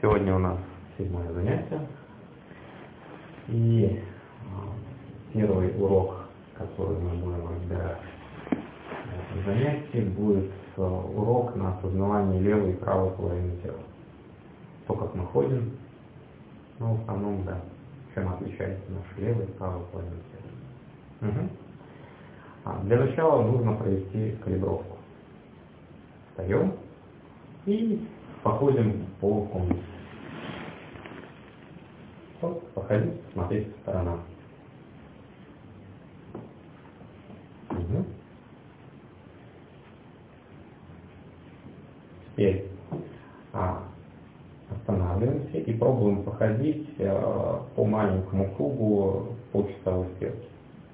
Сегодня у нас 7-е занятие. И первый урок, который мы будем разбирать в этом занятии, будет урок на осознавание левой и правой половины тела. То, как мы ходим, но в основном, да, чем отличается наша левая и правая половина тела. Для начала нужно провести калибровку. Встаем и походим по комнате. Вот, походить, смотреть по сторонам. Теперь останавливаемся и пробуем походить по маленькому кругу по часовой стрелке.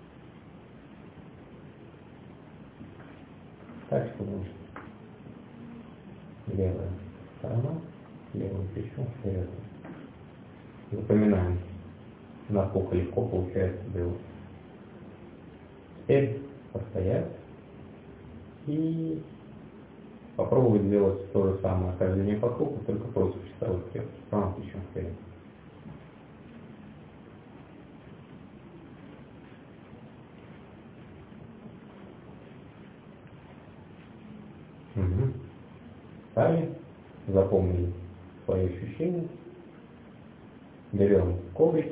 Так, чтобы левая сторона, левым плечом вперед. Запоминаем, насколько легко получается делать. Теперь постоять и попробовать сделать то же самое хождение по кругу, только против часовой стрелки, правым плечом вперед. Встали, запомнили свои ощущения, берем коврик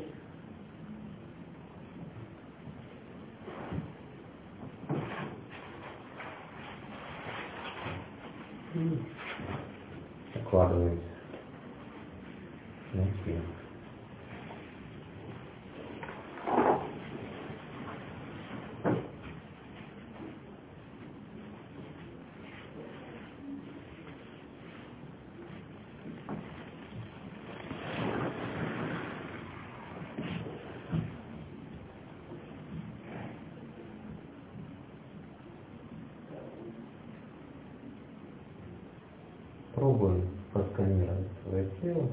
и укладываемся на спину. Пробуем просканировать свое тело,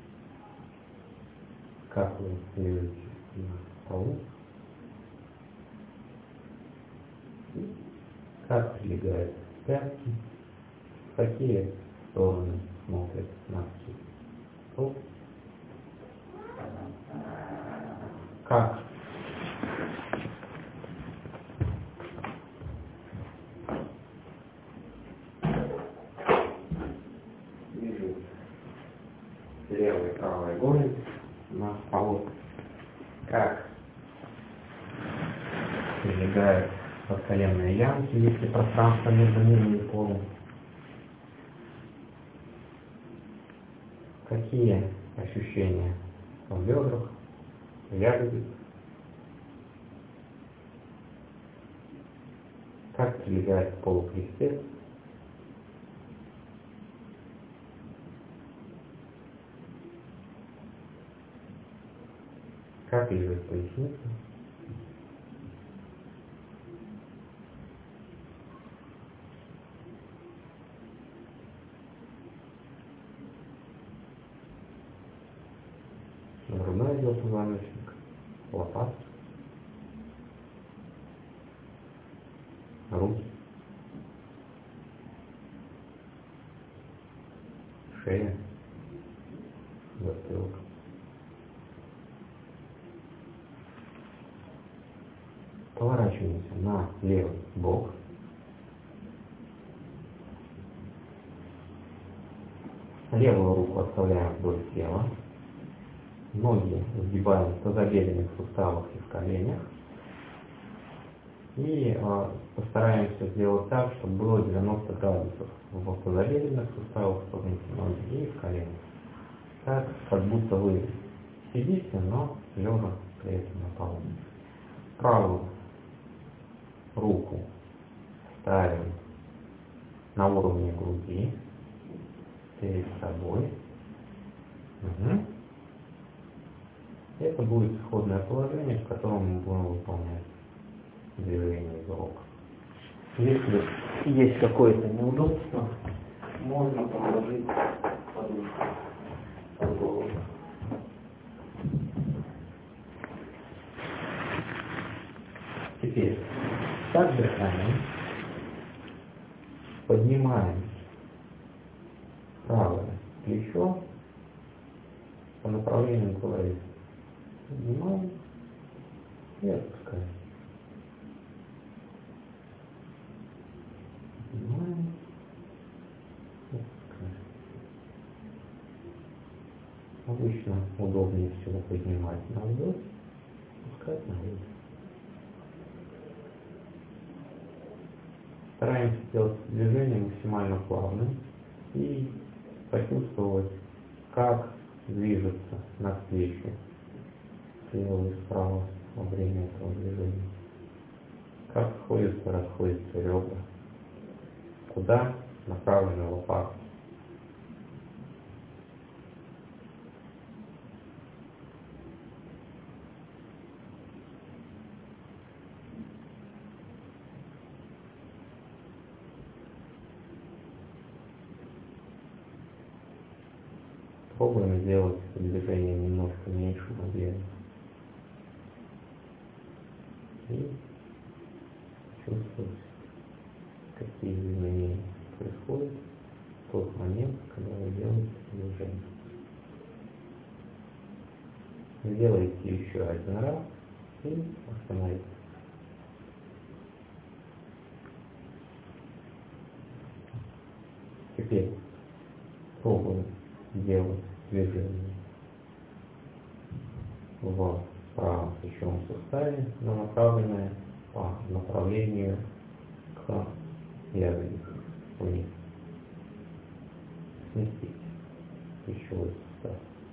как вы лежите на полу, как прилегают пятки, в какие стороны смотрят носки, стоп, как левая и правая голень на полу, как прилегают подколенные ямки, если пространство между ними и полом, какие ощущения в бедрах, в ягодицах, как прилегает к полу крестец, как лежит поясница, грудной идет позвоночник, лопатки, руки, шея, затылок. Поворачиваемся на левый бок. Левую руку оставляем вдоль тела. Ноги сгибаем в тазобедренных суставах и в коленях. И постараемся сделать так, чтобы было 90 градусов в тазобедренных суставах, согнуты ноги, и в коленях. Так, как будто вы сидите, но лежа при этом на полу. Правую руку ставим на уровне груди перед собой. Это будет исходное положение, в котором мы будем выполнять движение из урока. Если есть какое-то неудобство, можно положить подушку под голову. Теперь так дыханием поднимаем правое плечо по направлению к голове. Поднимаем и отпускаем. Поднимаем и отпускаем. Обычно удобнее всего поднимать на вдох, опускать на выдох. Стараемся сделать движение максимально плавным и почувствовать, как движется навстречу слева и справа во время этого движения. Как сходятся, расходятся ребра. Куда направлены лопатки. Пробуем сделать это движение немножко меньшим объемом. И чувствовать, какие изменения происходят в тот момент, когда вы делаете движение. Сделайте еще один раз и остановитесь. Теперь пробуем делать движение в правом плечевом суставе, но направленное по направлению к ягодице вниз. Сместить плечевой сустав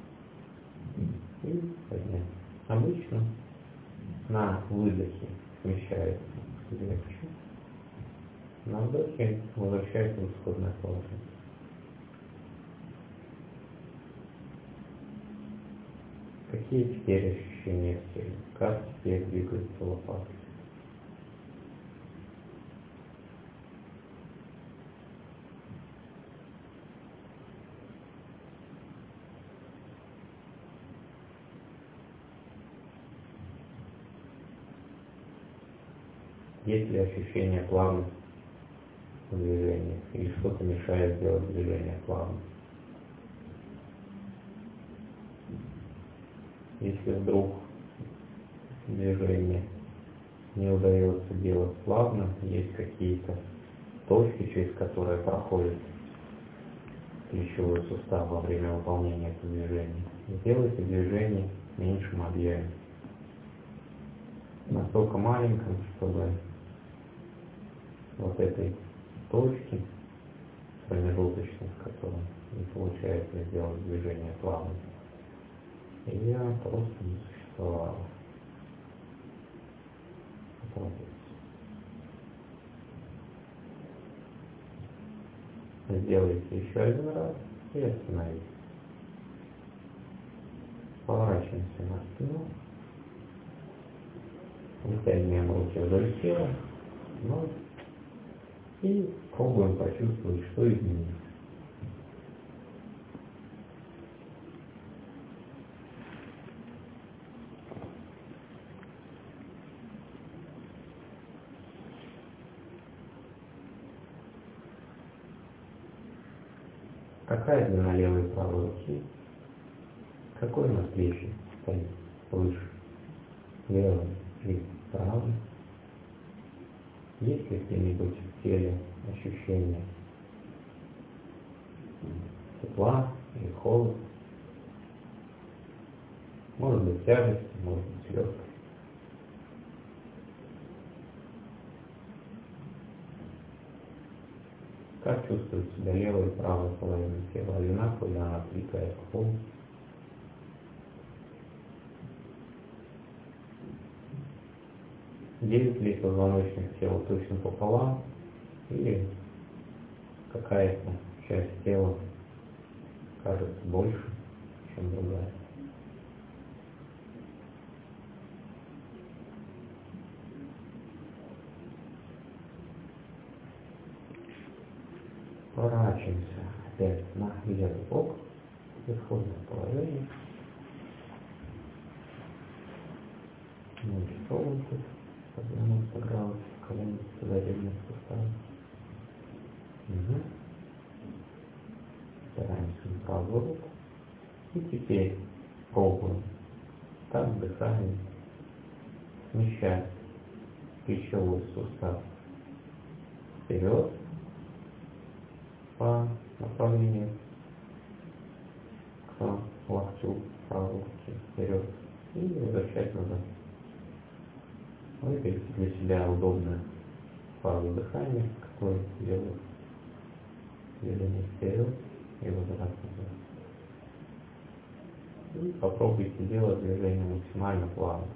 и поднять. Обычно на выдохе смещается легче, на вдохе возвращается в исходное положение. Какие теперь ощущения в теле? Как теперь двигаются лопатки? Есть ли ощущение плавности в движении? Или что-то мешает сделать движение плавным? Если вдруг движение не удается делать плавно, есть какие-то точки, через которые проходит плечевой сустав во время выполнения этого движения, сделайте движение меньшим объемом. Настолько маленьким, чтобы вот этой точки, промежуточной, в которой не получается сделать движение плавно, ее просто не существовало. Сделайте еще один раз и остановитесь. Поворачиваемся на спину. Вытягиваем руки вдоль тела. И пробуем почувствовать, что изменилось. Какая длина левой и правой руки? Какой надплечье стоит выше? Левой или правой? Есть ли где-нибудь в теле ощущение тепла или холода? Может быть тяжесть, может быть легкость. Как чувствует себя левая и правая половина тела? Одинаково ли она прилегает к полу? Делит ли позвоночник тела точно пополам? Или какая-то часть тела кажется больше, чем другая? Поворачиваемся опять на левый бок, исходное положение. Ноги согнуты под 90 градусов, колени задоревные суставы. Стараемся на правую руку. И теперь Пробуем. Так дыхание смещать плечевой сустав вперед по направлению к локтю правой руки вперед и возвращать назад. Выберите для себя удобную фазу дыхания, которая делает движение вперед и возврат назад. И попробуйте делать движение максимально плавно.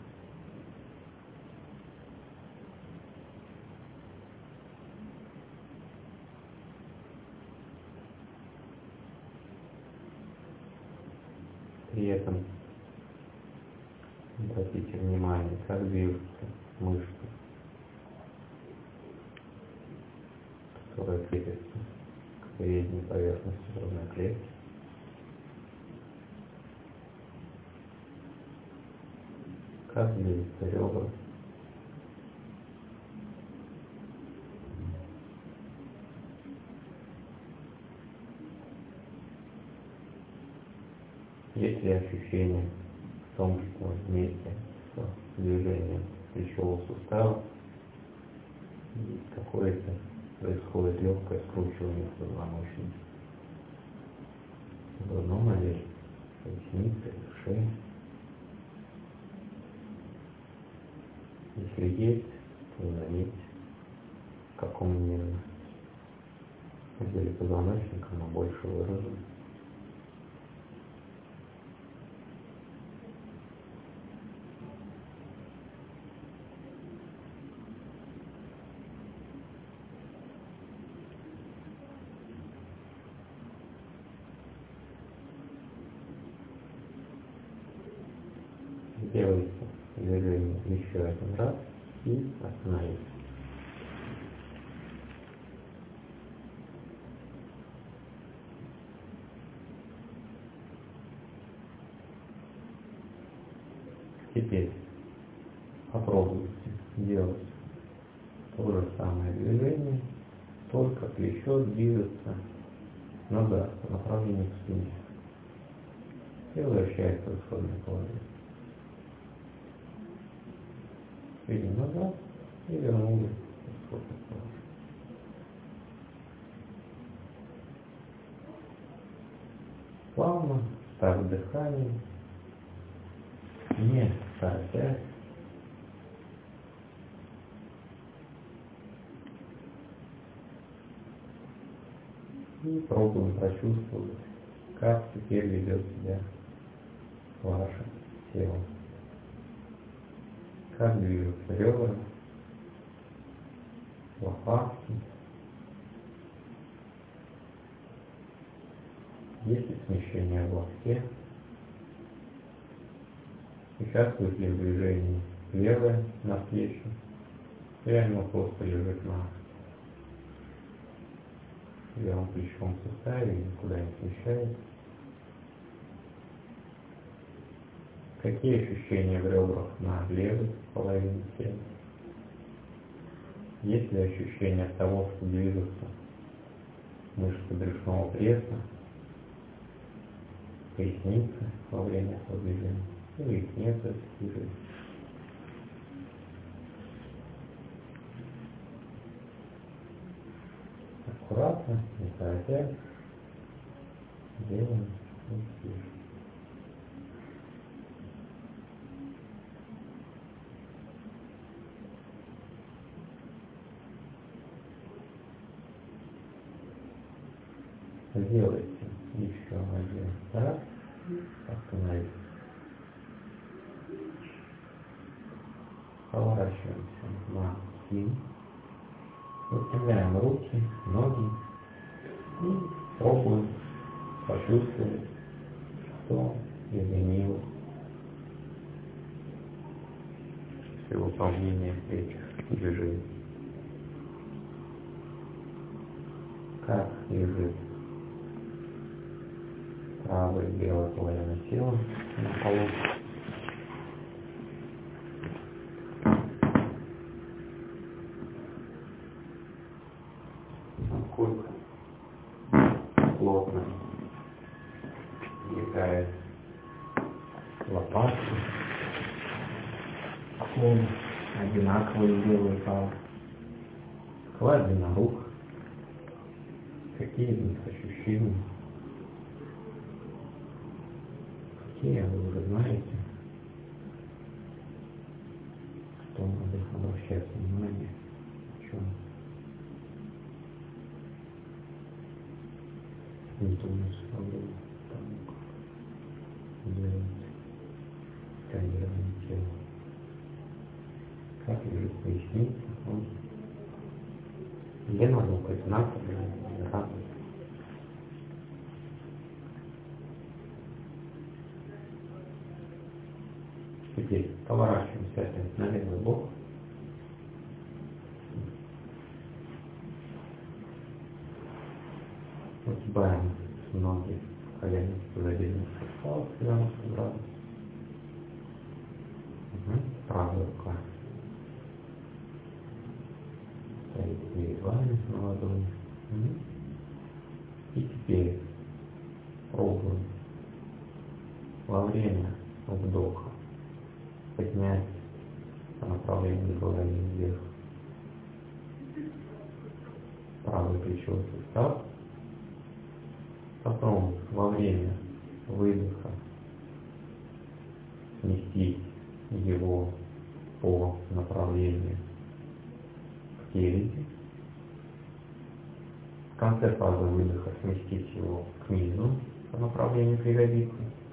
При этом обратите внимание, как движутся мышцы, которые крепятся к передней поверхности грудной клетки. Как движутся ребра. Есть ли ощущение в том, что вместе с движением плечевого сустава какое-то происходит легкое скручивание позвоночника в грудном отделе, пояснице, в шее? Если есть, то заметьте, в каком именно отделе позвоночника оно больше выражено. Сделайте движение еще один раз и остановитесь. Теперь попробуйте делать то же самое движение, только плечо движется назад по направлению к спине и возвращается в исходное положение. Шли назад и вернули в исходное положение. Плавно, так дыхание, не торопясь. И пробуем прочувствовать, как теперь ведет себя ваше тело. Как движутся ребра, лопатки. Есть ли смещение в локте? Участвует ли в движении левое надплечье? Или оно просто лежит на левом плечевом суставе и никуда не смещается? Какие ощущения в ребрах на левой половине тела? Есть ли ощущение от того, что движутся мышцы брюшного пресса, поясницы во время этого движения? Или их нет в этих движениях? Аккуратно, не торопясь, делаем движение. Сделайте еще один раз, остановитесь. Поворачиваемся на спину, выпрямляем руки, ноги и пробуем почувствовать, что изменилось при выполнении этих движений. Как лежит правая и белая половина тела на полу. Насколько плотно легает лопатки, клон одинаковый левый и правый. Какова длина рук, какие из них ощущения, какие вы уже знаете, что надо обращать внимание, в чем не думаю, что делать сканирование тела. Как лежит поясница, длина рук одинаковая, разная. Теперь поворачиваемся опять на левый бок. Сгибаем ноги в коленях позади суставов, 90 градусов. Правая рука стоит перед вами на ладони. И теперь пробуем во время вдоха поднять по направлению головы вверх правый плечевой сустав. Потом во время выдоха сместить его по направлению спереди. В конце фазы выдоха сместить его к низу по направлению к ягодице.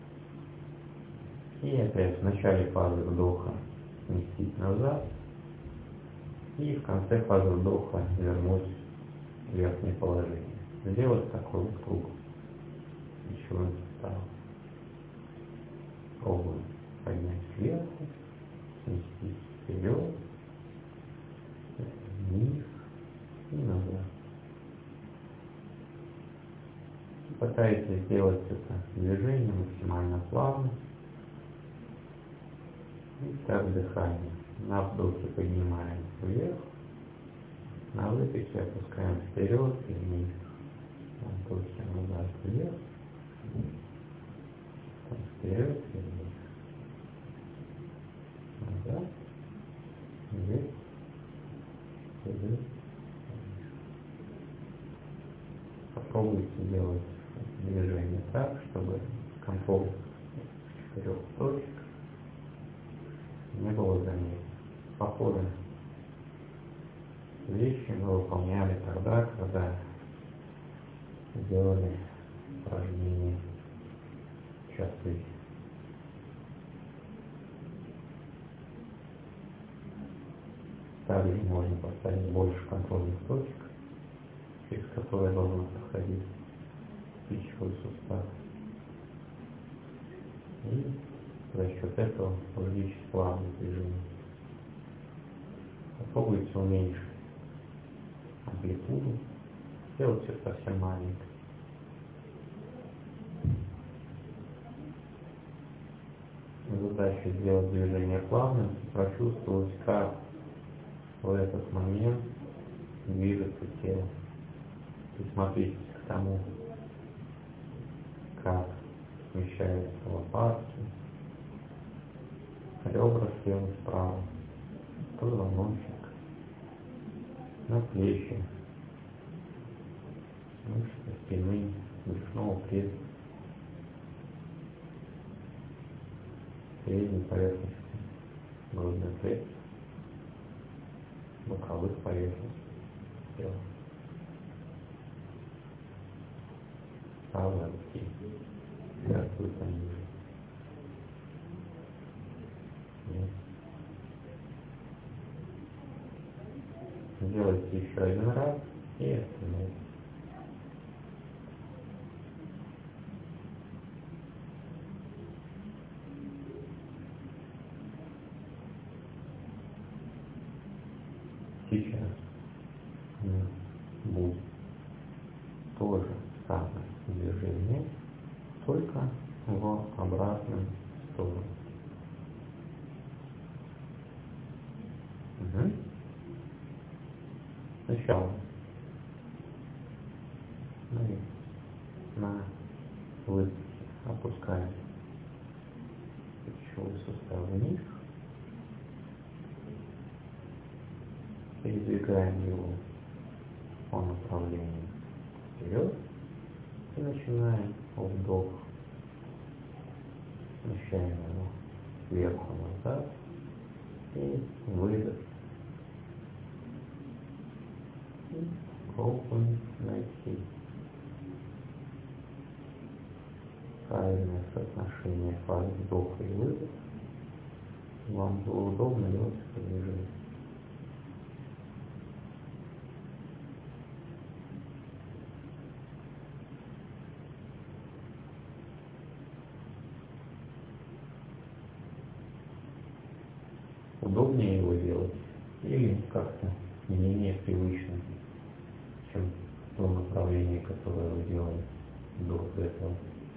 И опять в начале фазы вдоха сместить назад. И в конце фазы вдоха вернуть в верхнее положение. Сделать такой вот круг плечевым суставом. Пробуем поднять сверху, сместить вперед, вниз и назад. Пытайтесь сделать это движение максимально плавно. И так дыхание. На вдохе поднимаем вверх, на выдохе опускаем вперед и вниз. На вдохе назад вверх, вперед и вниз. Назад, вверх, вперед, вниз. Попробуйте делать движение так, чтобы контроль 4 точек не было заметно. Похожие вещи мы выполняли тогда, когда делали упражнения часы. Также можно поставить больше контрольных точек, через которые должен проходить плечевой сустав. И за счет этого увеличить плавность движения. Попробуйте уменьшить амплитуду, сделать все совсем маленько. Задача сделать движение плавным и прочувствовать, как в этот момент движется тело. Присмотритесь к тому, как смещаются лопатки, ребра слева справа, позвоночник, на плечи, мышцы спины, брюшного пресса, передней поверхности грудной клетки, боковых поверхностей тела, правой руки, вверху и пониже. Сделайте еще один раз и остановитесь. Сейчас будет то же самое движение, только в обратную сторону. Сначала мы на выдохе опускаем плечевой сустав вниз, передвигаем его по направлению вперед и начинаем вдох, смещаем его сверху назад и выдох. И пробуем найти правильное соотношение фаз вдоха и выдоха. Вам было удобно делать это движение. Удобнее его делать или как-то менее привычно, чем то направление, которое вы делали до этого.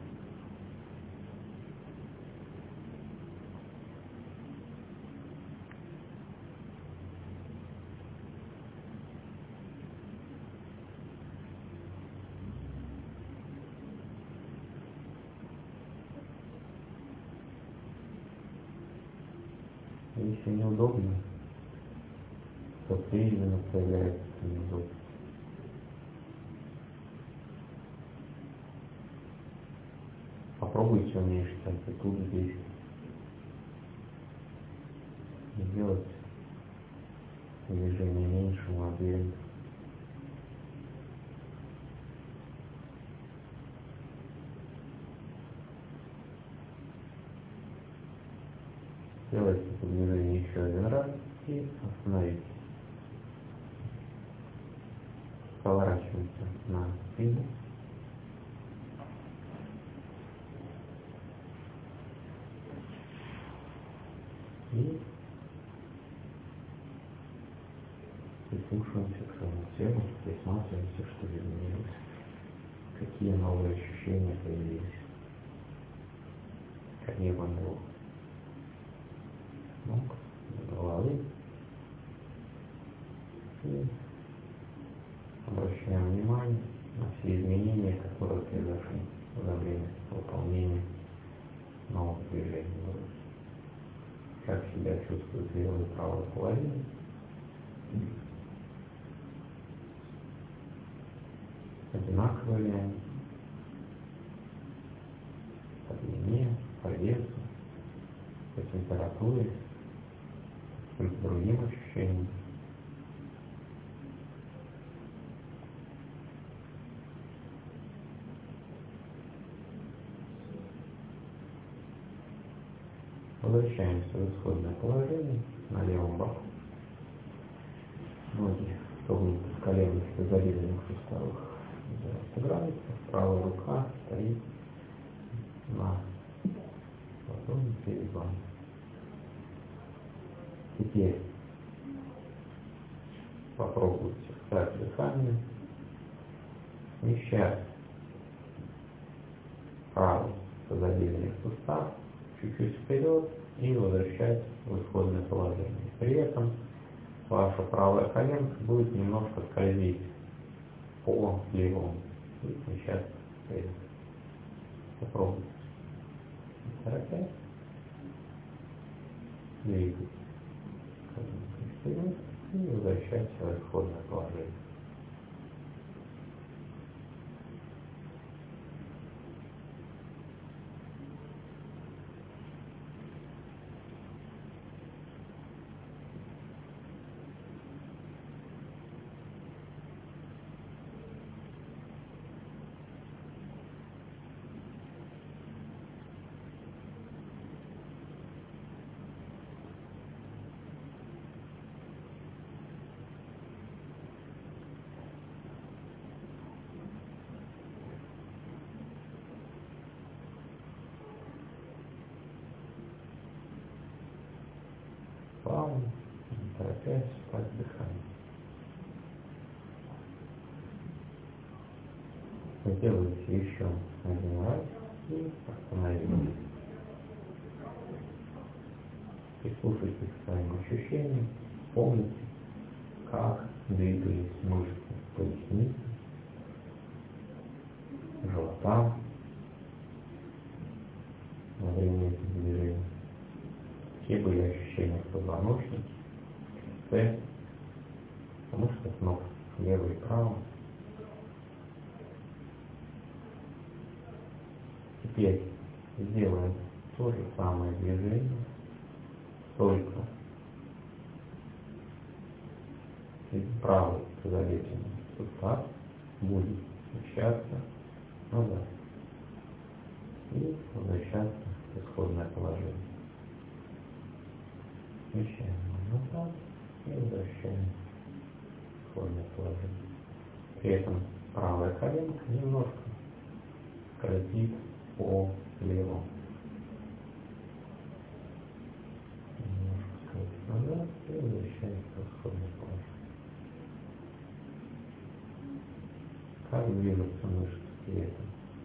Если неудобно, то временно появляется неудобно. Попробуйте уменьшить амплитуду здесь. Сделать движение меньшим объемом. Сделайте это движение еще один раз и остановитесь. Поворачиваемся на спину. И прислушиваемся к своему телу, присматриваемся, что изменилось, какие новые ощущения появились, какие вам ног, головы. И обращаем внимание на все изменения, которые произошли за время выполнения новых движений. Как себя чувствует левая и правая половина. Одинаково ли они по длине, по весу, по температуре, по другим ощущениям. Возвращаемся в исходное положение на левом боку. Ноги согнуты в коленных и тазобедренных суставах. 90 градусов. Правая рука стоит на ладони перед вами. Теперь попробуйте встать дыхание, смещать правый тазобедренный сустав чуть-чуть вперед и возвращать в исходное положение. При этом ваша правая коленка будет немножко скользить по левому и смещаться вперед. Попробуйте. Торопясь. Двигайтесь коленкой вперед и возвращайтесь в исходное положение. Плавно, не торопясь, спать дыхание. Сделайте еще один раз и остановитесь. Прислушайтесь к своим ощущениям. Помните, как двигались мышцы поясницы, живота во время этих движений. какие были ощущения в позвоночнике, в лице, в мышцах ног слева и право. Теперь сделаем то же самое движение, только правый тазобедренный сустав будет смещаться назад и возвращаться в исходное положение. Смещаем назад и возвращаем в исходное положение. При этом правая коленка немножко скользит по левому. Немножко скользит назад и возвращается в исходное положение. Как движутся мышцы при этом?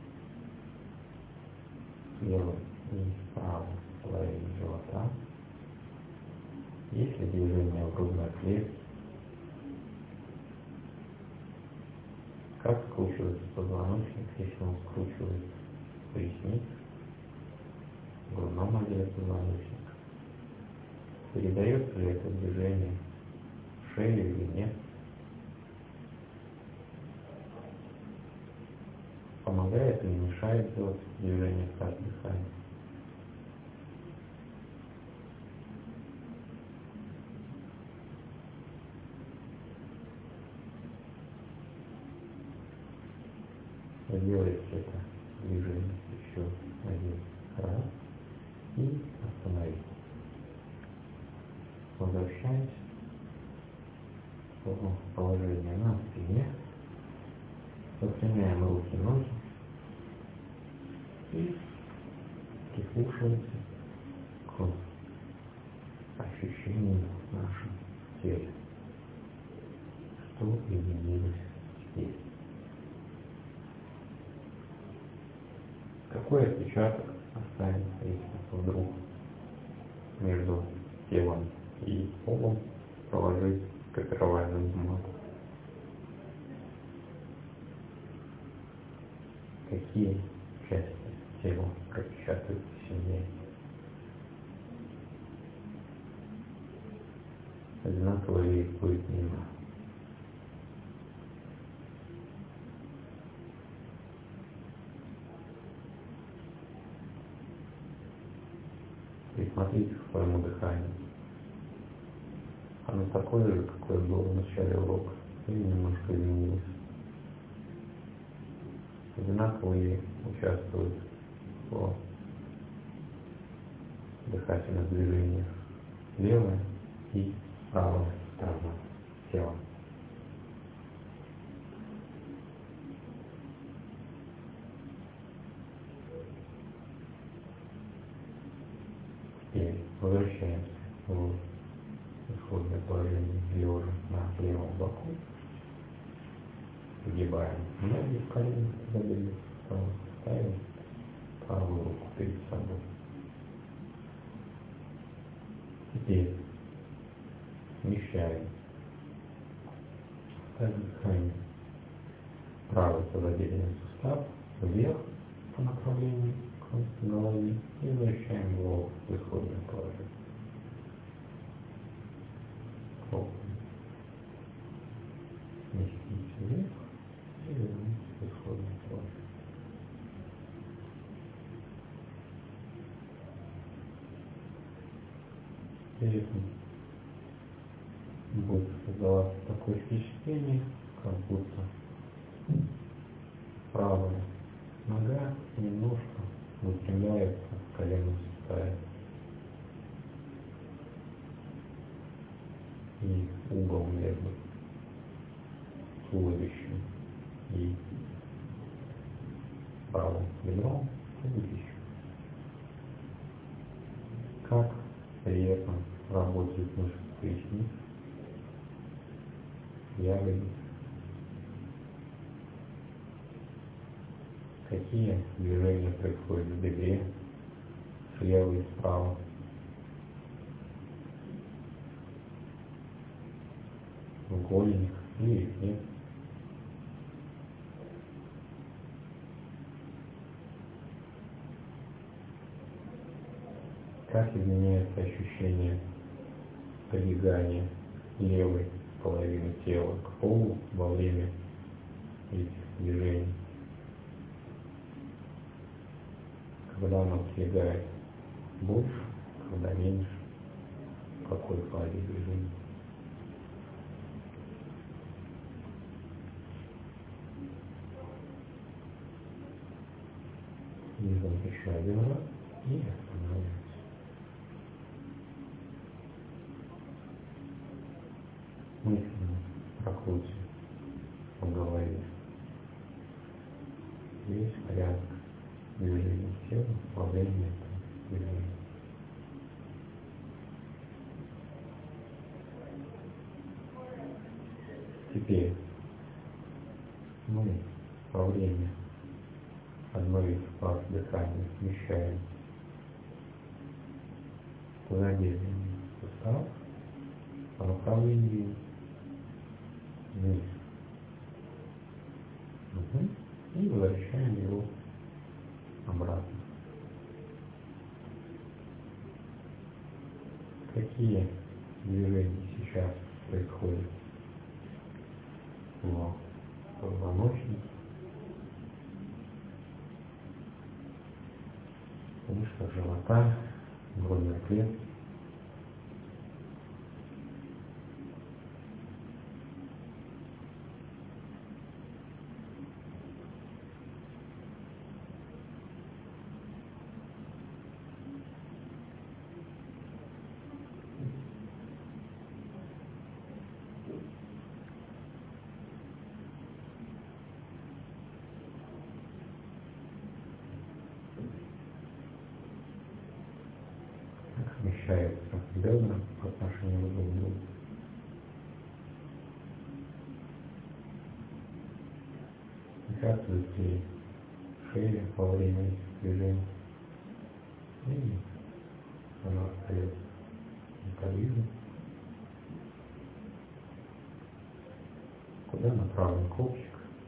Слева и справа половине живота. Есть ли движение в грудной клетке? Как скручивается позвоночник, если он скручивается в пояснице, в грудном отделе позвоночника? Передается ли это движение в шею или нет? Помогает или мешает делать движение в каждом дыхании? Сделайте это движение еще один раз и остановитесь. Возвращаемся в положение на спине, выпрямляем руки, ноги и прислушиваемся к ощущениям в нашем теле, что изменилось теперь. Какой отпечаток останется, если вдруг между телом и полом положить копировальную бумагу? Какие части тела пропечатаются сильнее? Одинаково ли их будет мимо? Присмотритесь к своему дыханию. Оно такое же, какое было в начале урока, или немножко изменилось? Одинаково ли участвуют в дыхательных движениях левая и правая сторона тела? Теперь возвращаемся в исходное положение лежа на левом боку. Сгибаем ноги в коленях, ставим правую руку перед собой. Теперь смещаем дыхание. Правый тазобедренный сустав вверх по направлению к голове и возвращаем голову в исходное положение. Сместите вверх и вернитесь в исходное положение. При этом будет создаваться такое впечатление, как будто правая нога немножко выпрямляется в коленном суставе. И угол между туловищем и правым бедром увеличивается. Как при этом работают мышцы поясницы, ягодиц? Какие движения происходят в бедре, слева и справа? В голенях или нет? как изменяется ощущение прилегания левой половины тела к полу во время этих движений. Когда оно прилегает больше, когда меньше, в какой фазе движения. Делаем еще один раз и останавливаемся. Мысленно прокрутим в голове весь порядок движения тела во время этого движения. Теперь мы во время одной из фаз дыхания смещаем тазобедренный сустав по направлению вниз. И возвращаем его обратно. Какие движения сейчас происходят в позвоночнике, мышцах живота, грудной клетки? Смещаются бедра по отношению друг к другу. Участвует ли шея во время этих движений? И она остается неподвижной. Куда направлен копчик?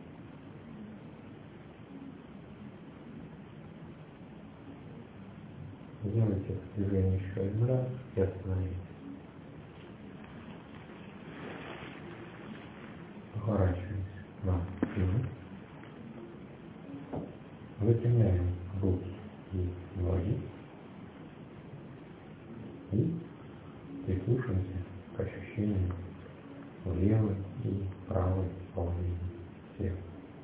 Сделайте это движение еще один раз и остановитесь. Поворачиваемся на спину. Выпрямляем руки и ноги. И прислушаемся к ощущениям в левой и правой половине тела.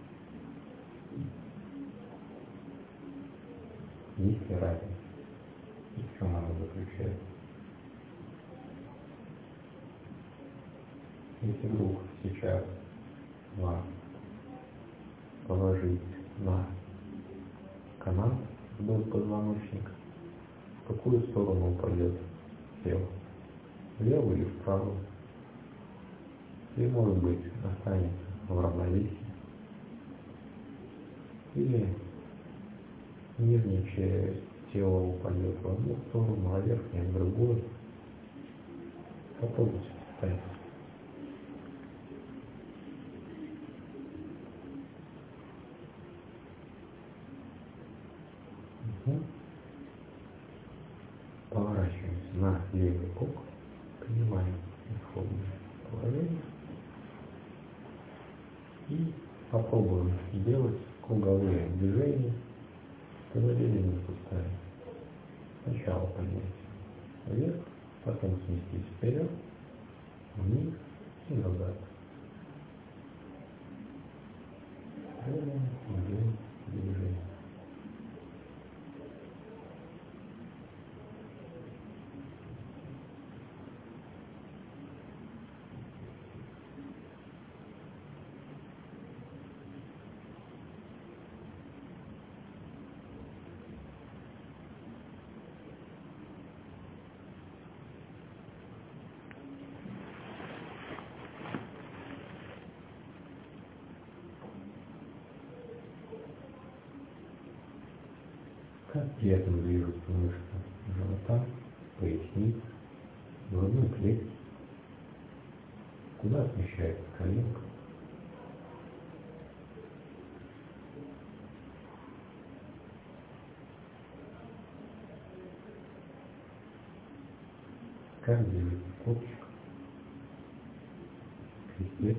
Есть ли разница? И в чем она заключается? Если вдруг сейчас вас положить на канат вдоль позвоночника, в какую сторону упадет тело? В левую или в правую? Или, может быть, останется в равновесии? Или нижняя часть тела упадет в одну сторону, а верхняя в другую? Попробуйте представить. Поворачиваемся на левый бок, принимаем исходное положение и попробуем сделать круговые движения в тазобедренном суставе. Сначала поднять вверх, потом сместить вперед, вниз и назад. Делаем движение. Как при этом движутся мышцы живота, поясницы, грудной клетки? Куда смещается коленка? Как делать копчик, крестец.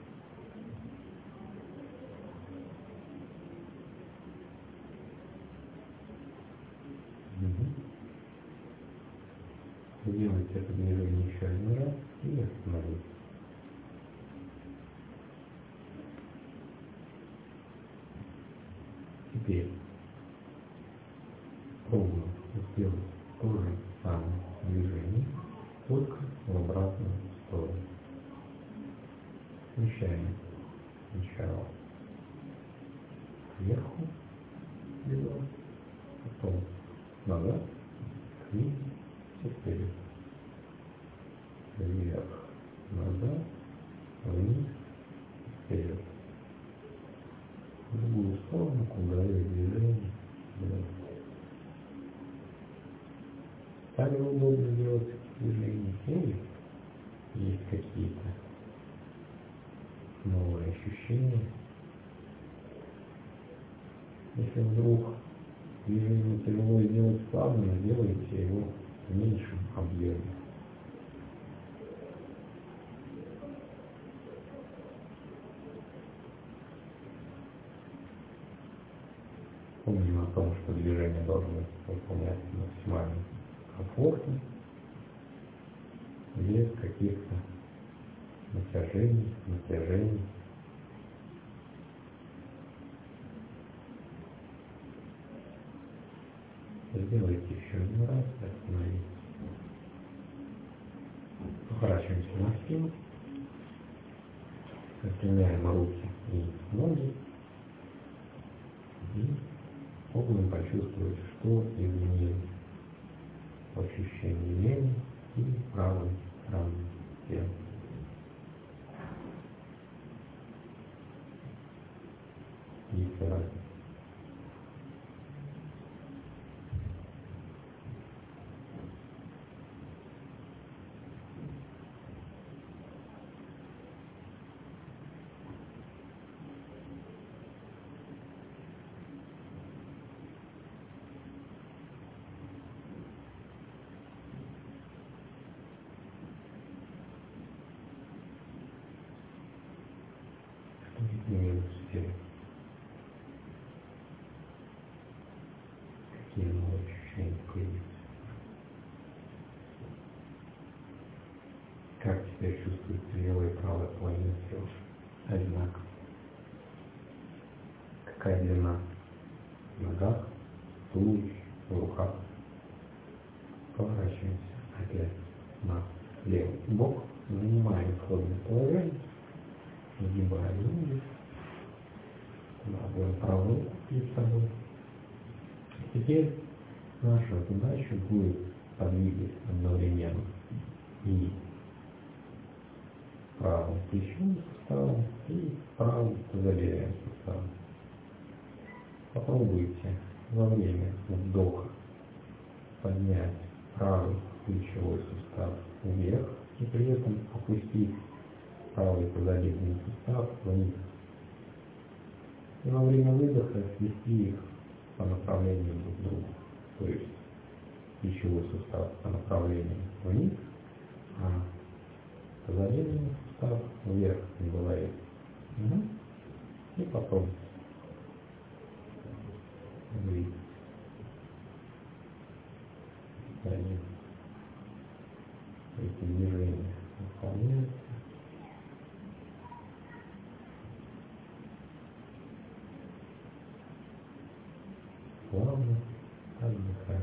Сделайте это движение еще один раз и остановитесь. Теперь пробуем сделать то же самое движение, только в обратную сторону. Смещаем сначала сверху бедро, потом назад, вниз и вперед. Вверх, назад, вниз, вперед. В другую сторону, круговые движения. Также удобно делать движения или есть какие-то новые ощущения. Если вдруг движение тяжело сделать плавно, делайте его в меньшем объеме. Помним о том, что движение должно выполняться максимально комфортно, без каких-то напряжений. Сделайте еще один раз и остановитесь. Поворачиваемся на спину, распрямляем руки и ноги и пробуем почувствовать, что изменилось в ощущении левой и правой стороны тела. Есть разница. Изменилось в теле. Какие новые ощущения появились? Как теперь чувствуется левая и правая половина тела? Одинаково. Какая длина в ногах, в туловище, в руках? Поворачиваемся опять на левый бок, занимаем исходное положение, сгибаем ноги, ставим правую руку перед собой. Теперь наша задача будет подвигать одновременно и правым плечевым суставом, и правым тазобедренным суставом. Попробуйте во время вдоха поднять правый плечевой сустав вверх и при этом опустить правый тазобедренный сустав вниз. И во время выдоха свести их по направлению друг к другу. То есть плечевой сустав по направлению вниз, а тазобедренный сустав вверх не голове. И потом двигать. Эти движения выполняются. Плавно отдыхаем.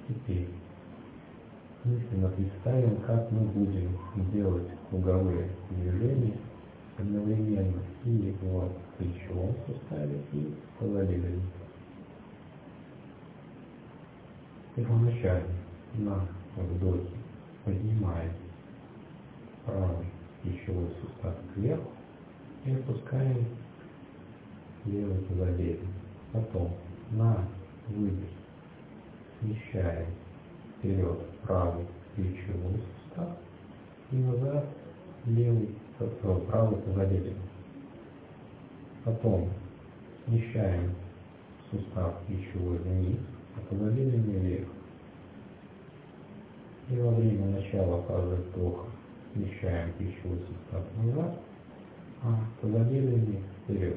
Теперь, мысленно представим, как мы будем делать круговые движения одновременно и в плечевом суставе, и в тазобедренном. Первоначально на вдохе поднимаем правый плечевой сустав кверху и опускаем левый тазобедренный. Потом на выдохе смещаем вперед правый плечевой сустав и назад левый, правый тазобедренный. Потом смещаем сустав плечевой вниз, а тазобедренный вверх. И во время начала фазы вдоха смещаем плечевой сустав назад, а тазобедренный вперед.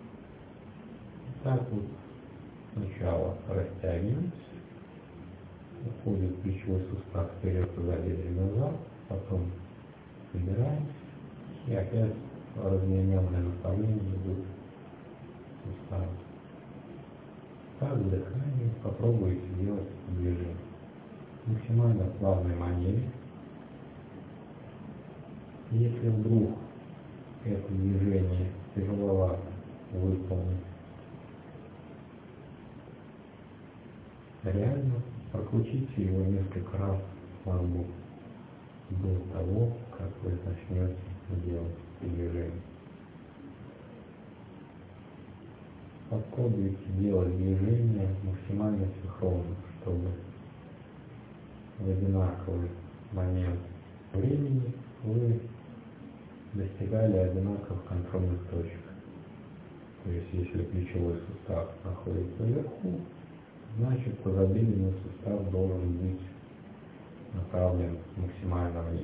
Так вот сначала растягиваемся, уходит плечевой сустав вперед, тазобедренный назад, потом собираемся и опять в разъединенное направление идут суставы. Так в дыхании попробуйте делать движение в максимально плавной манере. Если вдруг это движение тяжеловато выполнить, реально прокрутите его несколько раз в мозгу до того, как вы начнете делать движение. Попробуйте делать движение максимально синхронно, чтобы в одинаковый момент времени вы достигали одинаковых контрольных точек. То есть, если плечевой сустав находится вверху, значит тазобедренный сустав должен быть направлен максимально вниз.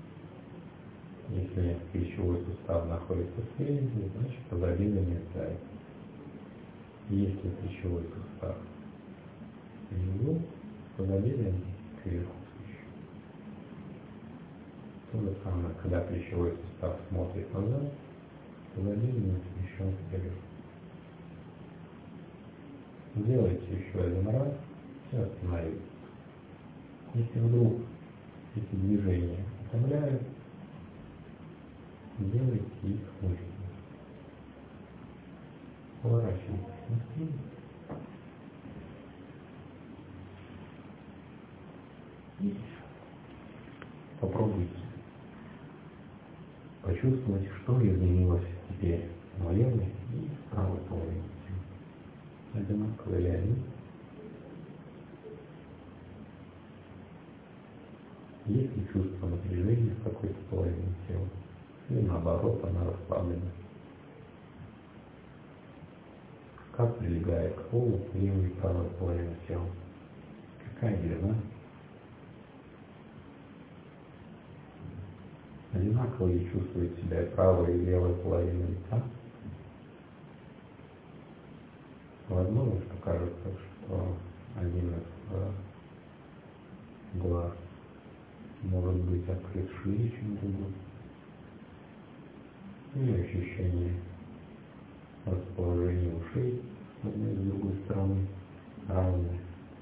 Если плечевой сустав находится спереди, значит тазобедренный сзади. Если плечевой сустав внизу, тазобедренный кверху. То же самое, когда плечевой сустав смотрит назад, тазобедренный смещен вперед. Сделайте еще один раз и остановитесь. Если вдруг эти движения утомляют, делайте их мысленно. Поворачивайтесь на спину. И попробуйте почувствовать, что изменилось теперь в левой и правой половине. Одинаково ли они? Есть ли чувство напряжения в какой-то половине тела? Или наоборот, она расслаблена? Как прилегает к полу левая и правая половина тела? Какая длина? Одинаково ли чувствует себя и правая, и левая половина лица? Возможно, что кажется, что один из глаз может быть открыт шире, чем другой. Или ощущение расположения ушей с одной и с другой стороны равное.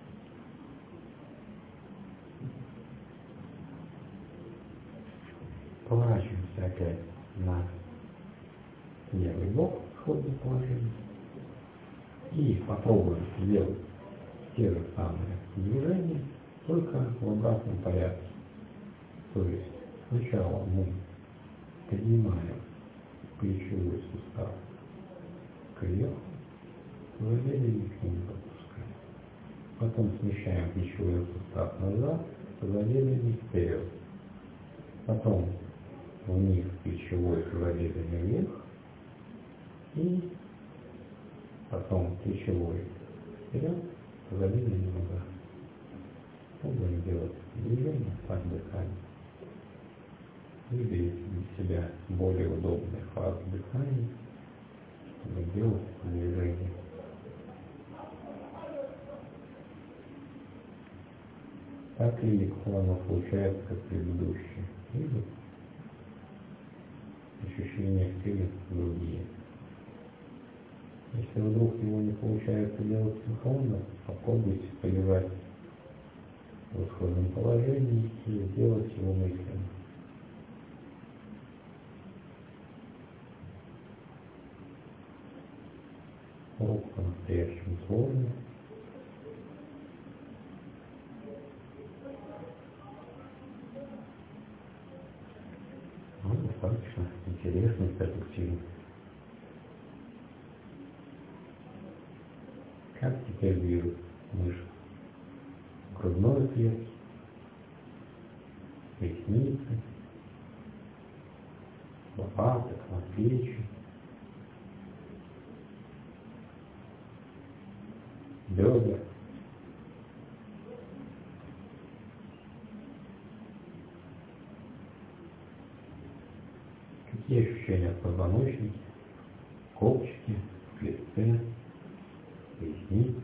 Поворачиваемся опять на левый бок в исходном положении. И попробуем сделать те же самые движения, только в обратном порядке. То есть сначала мы поднимаем плечевой сустав кверху, тазобедренный вниз опускаем. Потом смещаем плечевой сустав назад, тазобедренный вперед. Потом вниз плечевой, тазобедренный вверх. И потом плечевой вперед, тазобедренный назад. Будем делать движение под дыханием. Выберите для себя более удобный фаз дыхания, чтобы делать движение. Так ли легко оно получается, как предыдущее? Или ощущения в теле другие? Если вдруг его не получается делать синхронно, попробуйте полежать положении и сделать его мысленно. Урок по-настоящему сложный. Но достаточно интересный, продуктивный. Как теперь движутся мышцы? Грудной клетки, поясницы, лопаток, плечи, бедра. Какие ощущения в позвоночнике, копчике, в лице, пояснице,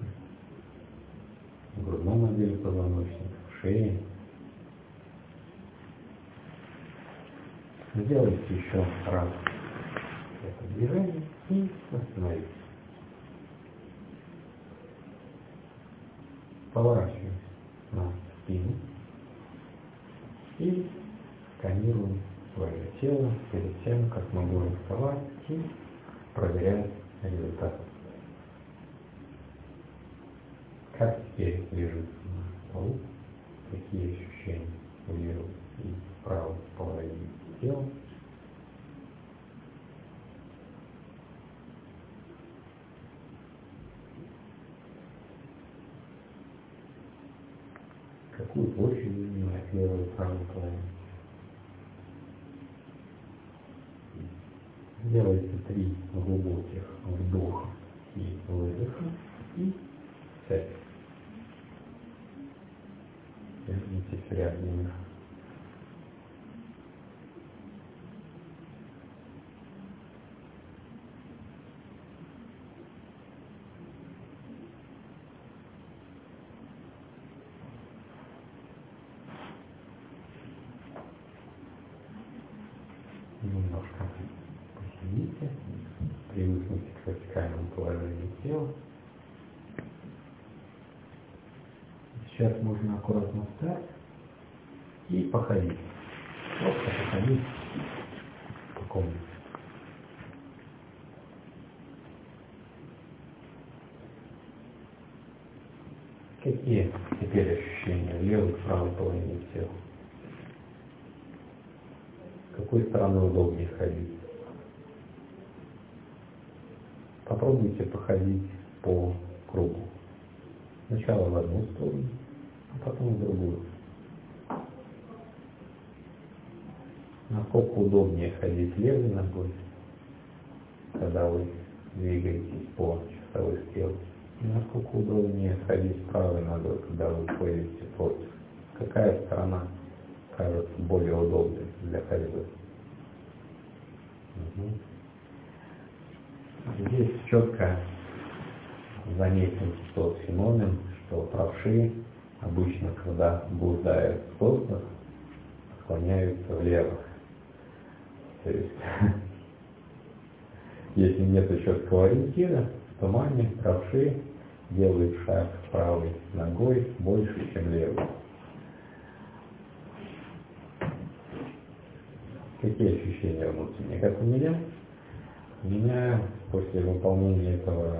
в грудном отделе позвоночника, в шее. Сделайте еще раз это движение и остановитесь. Поворачиваемся на спину и сканируем свое тело перед тем, как мы будем вставать и проверять результат. Как теперь лежит на полу, какие ощущения в левой и правой половине тела. Какую площадь занимает левая и правая половина. Сделайте 3 глубоких вдоха и выдоха и сядьте. Держитесь рядом них. Немножко посидите, привыкните к вертикальному положению тела. Сейчас можно аккуратно встать и походить. Просто походить по комнате. Какие теперь ощущения в левой и правой половине тела? С какой стороны удобнее ходить? Попробуйте походить по кругу. Сначала в одну сторону, а потом в другую. Насколько удобнее ходить левой ногой, когда вы двигаетесь по часовой стрелке, и насколько удобнее ходить правой ногой, когда вы ходите против. Какая сторона кажется более удобной для ходьбы? Здесь четко заметен тот феномен, что правши обычно, когда блуждают в космос, склоняются влево. То есть, если нет четкого ориентира, в тумане правши делают шаг правой ногой больше, чем левой. Какие ощущения внутренние? Как у меня? У меня после выполнения этого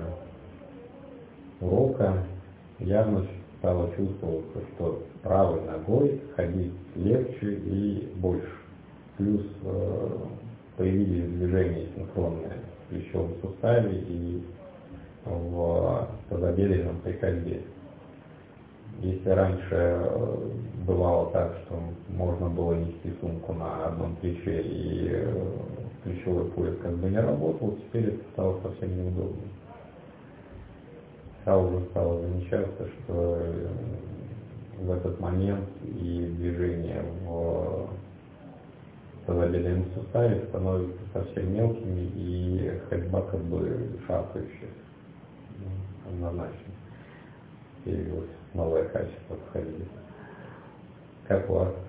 урока явно стало чувствоваться, что правой ногой ходить легче и больше. Плюс появились движения синхронные в плечевом суставе и в тазобедренном при ходьбе. Если раньше бывало так, что можно было нести сумку на одном плече и плечевой пояс как бы не работал, теперь это стало совсем неудобно. Сразу же стало замечаться, что в этот момент и движение в тазобедренном суставе становятся совсем мелкими и ходьба как бы шаркающая. Однозначно. Появилось новое качество в ходьбе. Как у вас?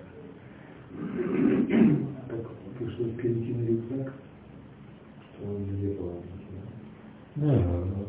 Так пришлось перейти на рюкзак, что он везде был.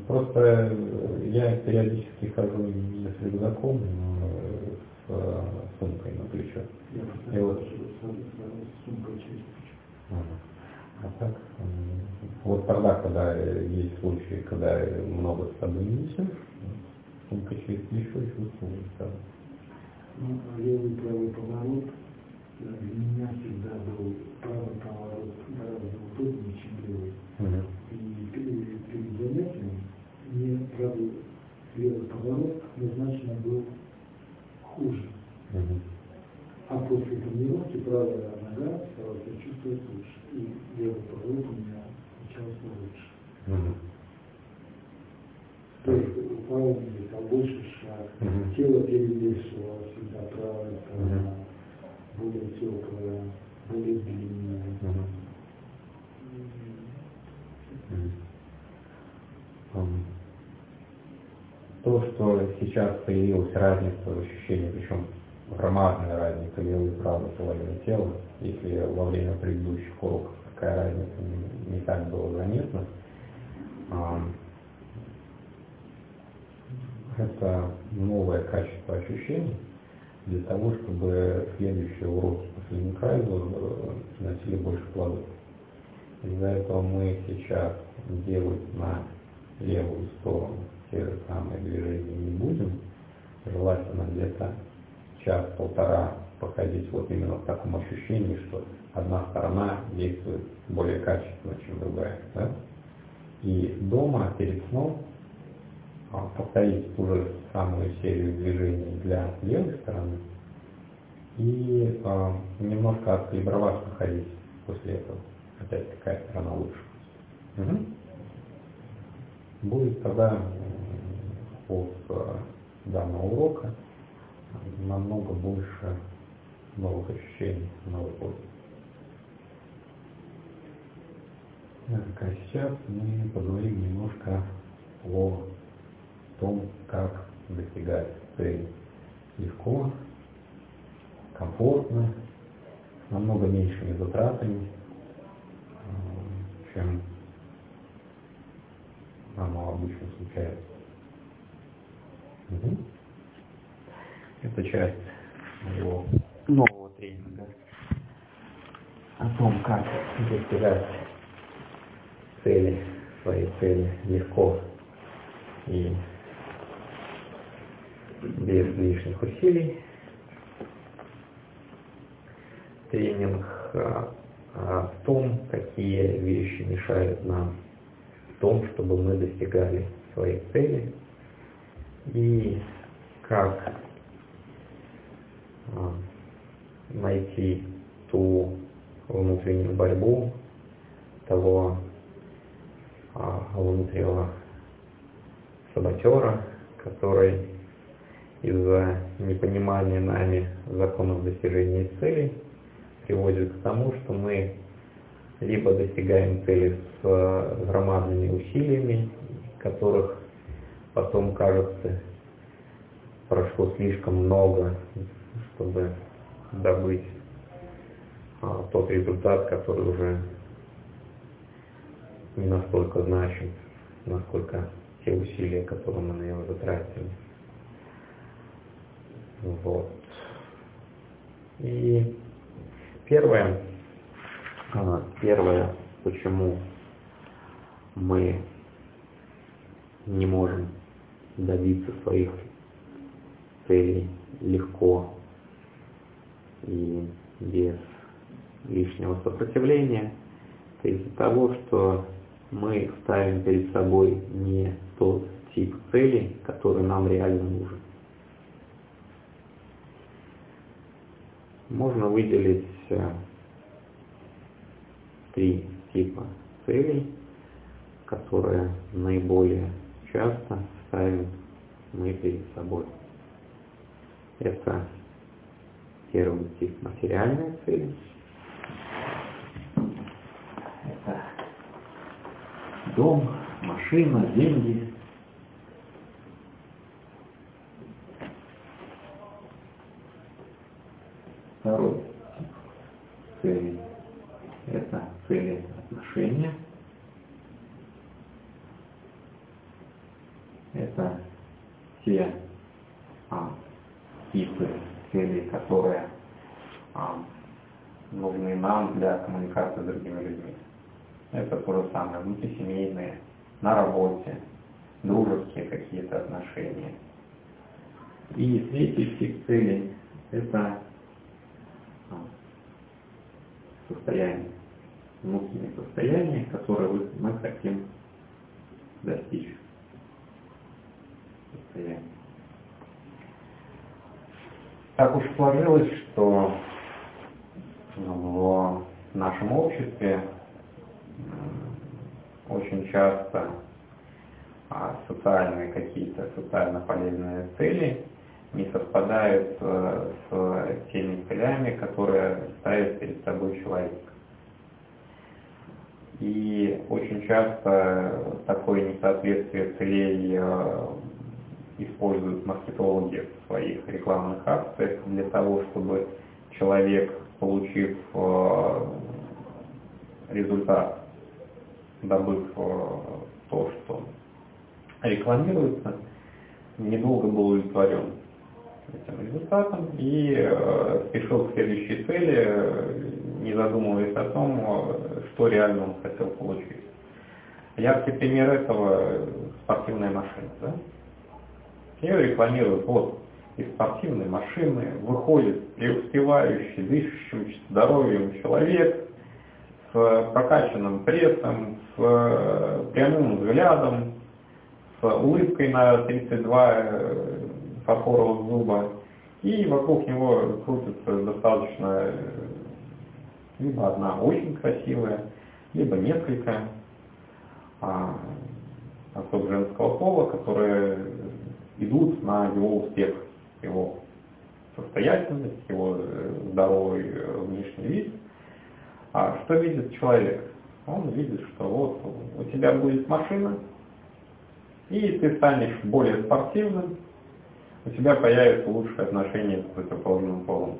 Просто я периодически хожу не с рюкзаком, но сумкой на плечо. Я И поставил, вот, чтобы с сумкой через плечо. а так, вот тогда, когда есть случаи, когда много с собой не несешь, сумка через плечо и чувствуется. Ну, а левый и правый поворот для меня всегда был правый поворот гораздо удобнее, чем левый. И перед занятием мне левый поворот однозначно был хуже. А после тренировки правая нога стала себя чувствовать лучше. И левый поворот у меня получался лучше. То есть упал побольше шаг, тело перевешивало всегда правая сторона, более теплая, более длинная. То, что сейчас появилась разница в ощущении, причем громадная разница левой и правой половины тела, если во время предыдущих уроков такая разница не так была заметна, это новое качество ощущений для того, чтобы следующие уроки по Фельденкрайзу приносили больше плодов. Из-за этого мы сейчас делать на левую сторону те же самые движения не будем. Желательно где-то час-полтора походить вот именно в таком ощущении, что одна сторона действует более качественно, чем другая. Да? И дома перед сном повторить ту же самую серию движений для левой стороны и немножко откалиброваться ходить после этого. Опять какая сторона лучше. Будет тогда от данного урока намного больше новых ощущений, новых опытов. Так, а сейчас мы поговорим немножко о том, как достигать цели легко, комфортно, с намного меньшими затратами, чем оно обычно случается. Это часть моего нового тренинга о том, как достигать своей цели легко и без лишних усилий. Тренинг о том, какие вещи мешают нам в том, чтобы мы достигали своей цели, и как найти ту внутреннюю борьбу, того внутреннего саботера, который из-за непонимания нами законов достижения целей приводит к тому, что мы либо достигаем цели с громадными усилиями, которых потом, кажется, прошло слишком много, чтобы добыть тот результат, который уже не настолько значим, насколько те усилия, которые мы на него затратили. Вот. И первое, почему мы не можем добиться своих целей легко и без лишнего сопротивления, это из-за того, что мы ставим перед собой не тот тип целей, который нам реально нужен. Можно выделить 3 типа целей, которые наиболее часто ставим мы перед собой. Это первый тип — материальные цели. Это дом, машина, деньги. Второй тип целей — это цели отношения. Это те типы целей, которые нужны нам для коммуникации с другими людьми. Это то же самое, внутрисемейные, на работе, дружеские какие-то отношения. И третий тип целей – это состояние, внутреннее состояние, которое мы хотим достичь. Состояние. Так уж сложилось, что в нашем обществе очень часто социальные какие-то социально полезные цели не совпадают с теми целями, которые ставит перед собой человек. И очень часто такое несоответствие целей используют маркетологи в своих рекламных акциях для того, чтобы человек, получив результат, добыв то, что рекламируется, недолго был удовлетворен этим результатом и спешил к следующей цели, не задумываясь о том, что реально он хотел получить. Яркий пример этого – спортивная машина. Да? Ее рекламируют, вот, из спортивной машины выходит преуспевающий, дышащий здоровьем человек с прокачанным прессом, с прямым взглядом, с улыбкой на 32 фарфоровых зуба, и вокруг него крутится достаточно либо одна очень красивая, либо несколько особ женского пола, которые идут на его успех, его состоятельность, его здоровый внешний вид. А что видит человек? Он видит, что вот у тебя будет машина, и ты станешь более спортивным, у тебя появится лучшее отношение с противоположным полом.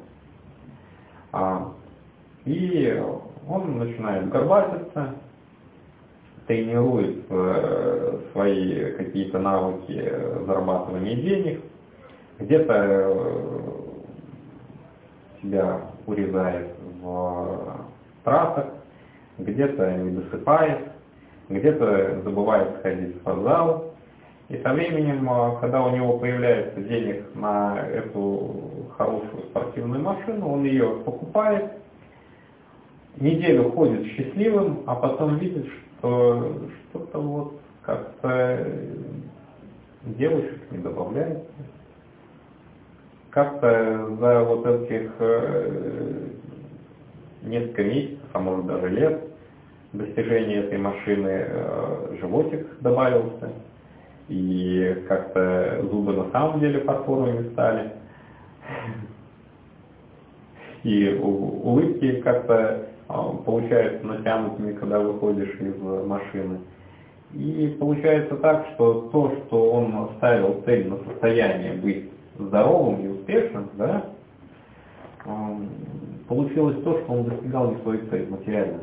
И он начинает горбатиться, тренирует свои какие-то навыки зарабатывания денег, где-то себя урезает в тратах, где-то не досыпает, где-то забывает сходить в спортзал. И со временем, когда у него появляется денег на эту хорошую спортивную машину, он ее покупает, неделю ходит счастливым, а потом видит, что что-то вот как-то девушек не добавляется. Как-то за вот этих несколько месяцев, а может даже лет, достижения этой машины животик добавился, и как-то зубы на самом деле фарфоровыми стали, и улыбки как-то получаются натянутыми, когда выходишь из машины. И получается так, что то, что он ставил цель на состояние быть здоровым и успешным, да, получилось то, что он достигал не свою цель материально.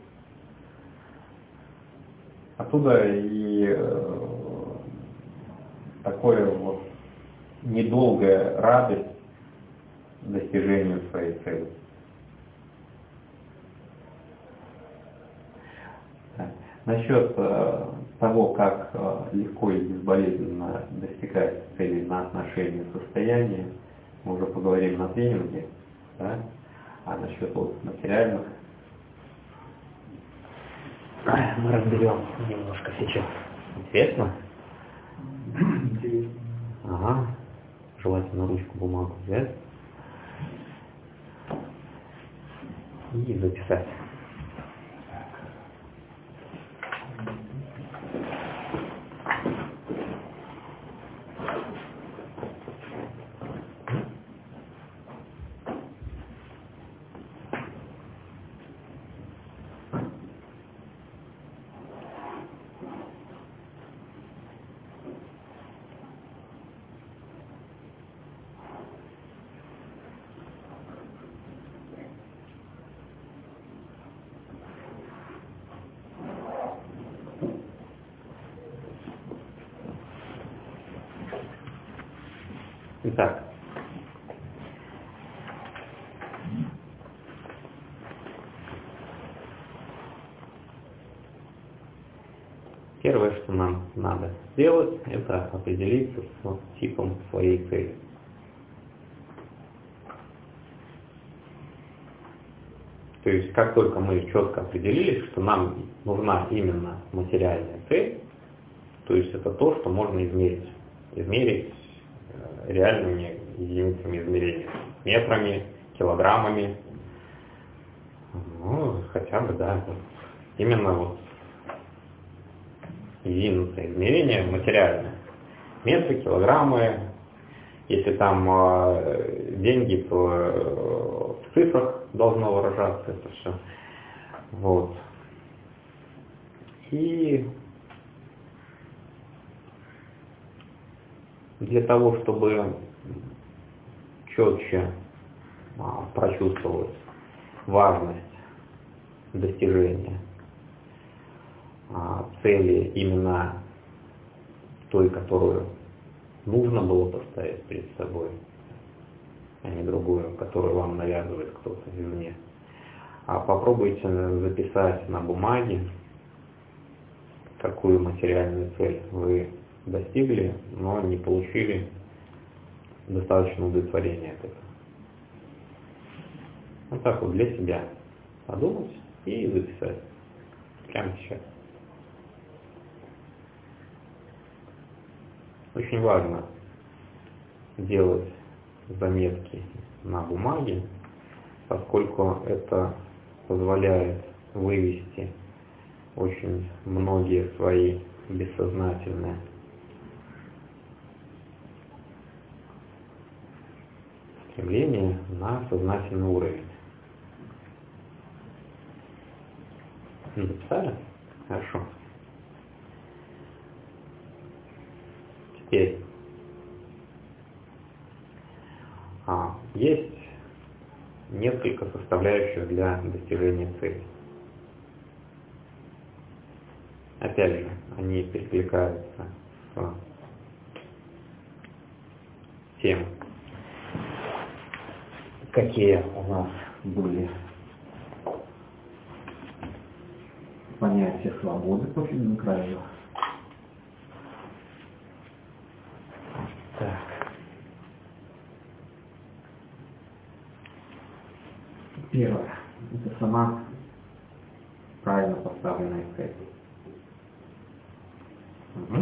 Оттуда и такое вот недолгая радость достижению своей цели. Насчет того, как легко и безболезненно достигать целей на отношения состояния, мы уже поговорим на тренинге, да? А насчет вот материальных мы разберем немножко сейчас. Интересно? Интересно. Ага. Желательно ручку, бумагу взять и записать. Итак, надо сделать, это определиться с типом своей цели. То есть, как только мы четко определились, что нам нужна именно материальная цель, то есть это то, что можно измерить. Измерить реальными единицами измерения. Метрами, килограммами. Ну, хотя бы, да. Именно вот единица измерения материальная. Метры, килограммы. Если там деньги, то в цифрах должно выражаться это все. Вот. И для того, чтобы четче прочувствовать важность достижения цели именно той, которую нужно было поставить перед собой, а не другую, которую вам навязывает кто-то извне. Попробуйте записать на бумаге, какую материальную цель вы достигли, но не получили достаточно удовлетворения от этого. Вот так вот для себя подумать и записать прямо сейчас. Очень важно делать заметки на бумаге, поскольку это позволяет вывести очень многие свои бессознательные стремления на сознательный уровень. Записали? Хорошо. Теперь есть несколько составляющих для достижения цели. Опять же, они перекликаются с тем, какие у нас были понятия свободы по Фельденкраю. Так. Первое. Это сама правильно поставленная цель. Угу.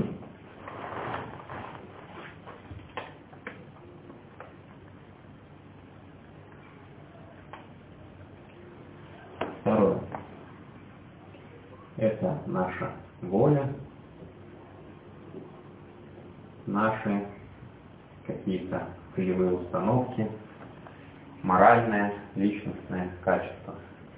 Второе. Это наша воля, наши какие-то целевые установки, моральное, личностное качество.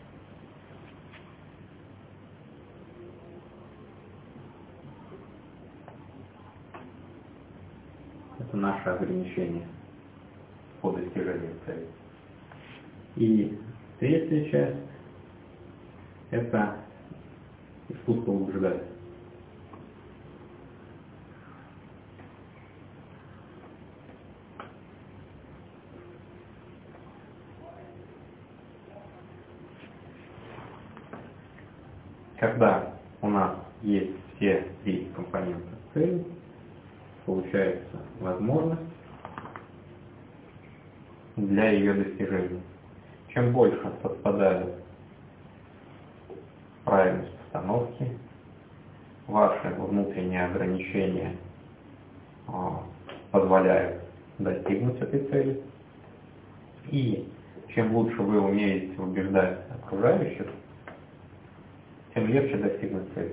Это наше ограничение по достижению цели. И третья часть – это искусство убеждать. Когда у нас есть все три компонента цели, получается возможность для ее достижения. Чем больше совпадают правильность установки, ваши внутренние ограничения позволяют достигнуть этой цели, и чем лучше вы умеете убеждать окружающих, тем легче достигнуть цели.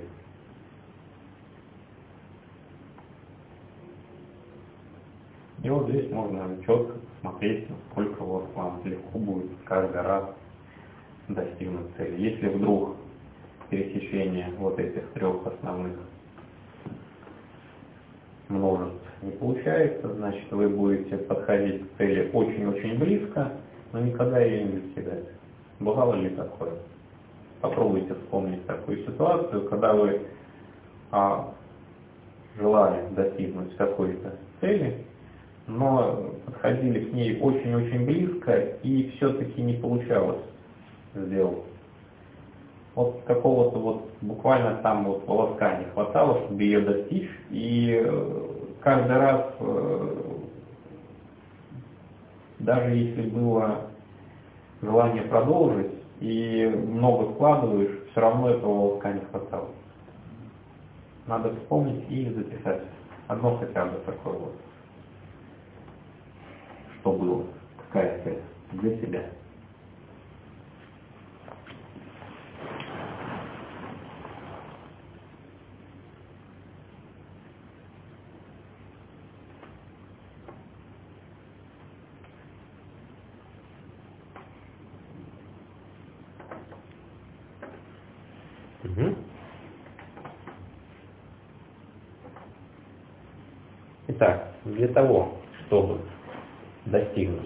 И вот здесь можно четко посмотреть, насколько вот вам легко будет каждый раз достигнуть цели. Если вдруг пересечение вот этих трех основных множеств не получается, значит вы будете подходить к цели очень-очень близко, но никогда ее не достигать. Бывало ли такое? Попробуйте вспомнить такую ситуацию, когда вы желали достигнуть какой-то цели, но подходили к ней очень-очень близко и все-таки не получалось сделать. Вот какого-то вот буквально там вот волоска не хватало, чтобы ее достичь, и каждый раз, даже если было желание продолжить и много вкладываешь, все равно этого волоска не хватало. Надо вспомнить и записать. Одно хотя бы такое вот. Что было? Какая цель для себя? Угу. Итак, для того, чтобы достигнуть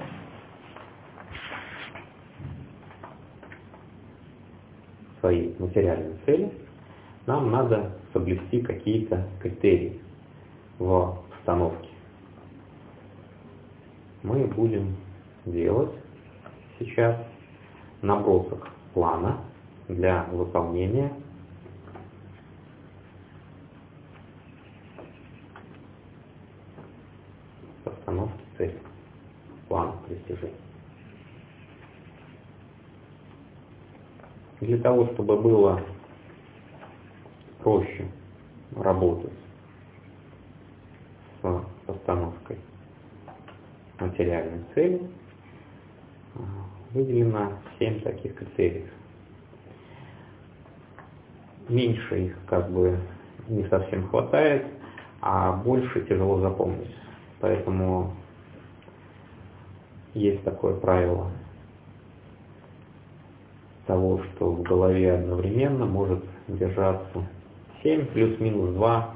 своей материальной цели, нам надо соблюсти какие-то критерии в постановке. Мы будем делать сейчас набросок плана для выполнения постановки цели, плана достижения. Для того, чтобы было проще работать с постановкой материальной цели, выделено 7 таких критериев. Меньше их как бы не совсем хватает, а больше тяжело запомнить. Поэтому есть такое правило того, что в голове одновременно может держаться 7 плюс-минус 2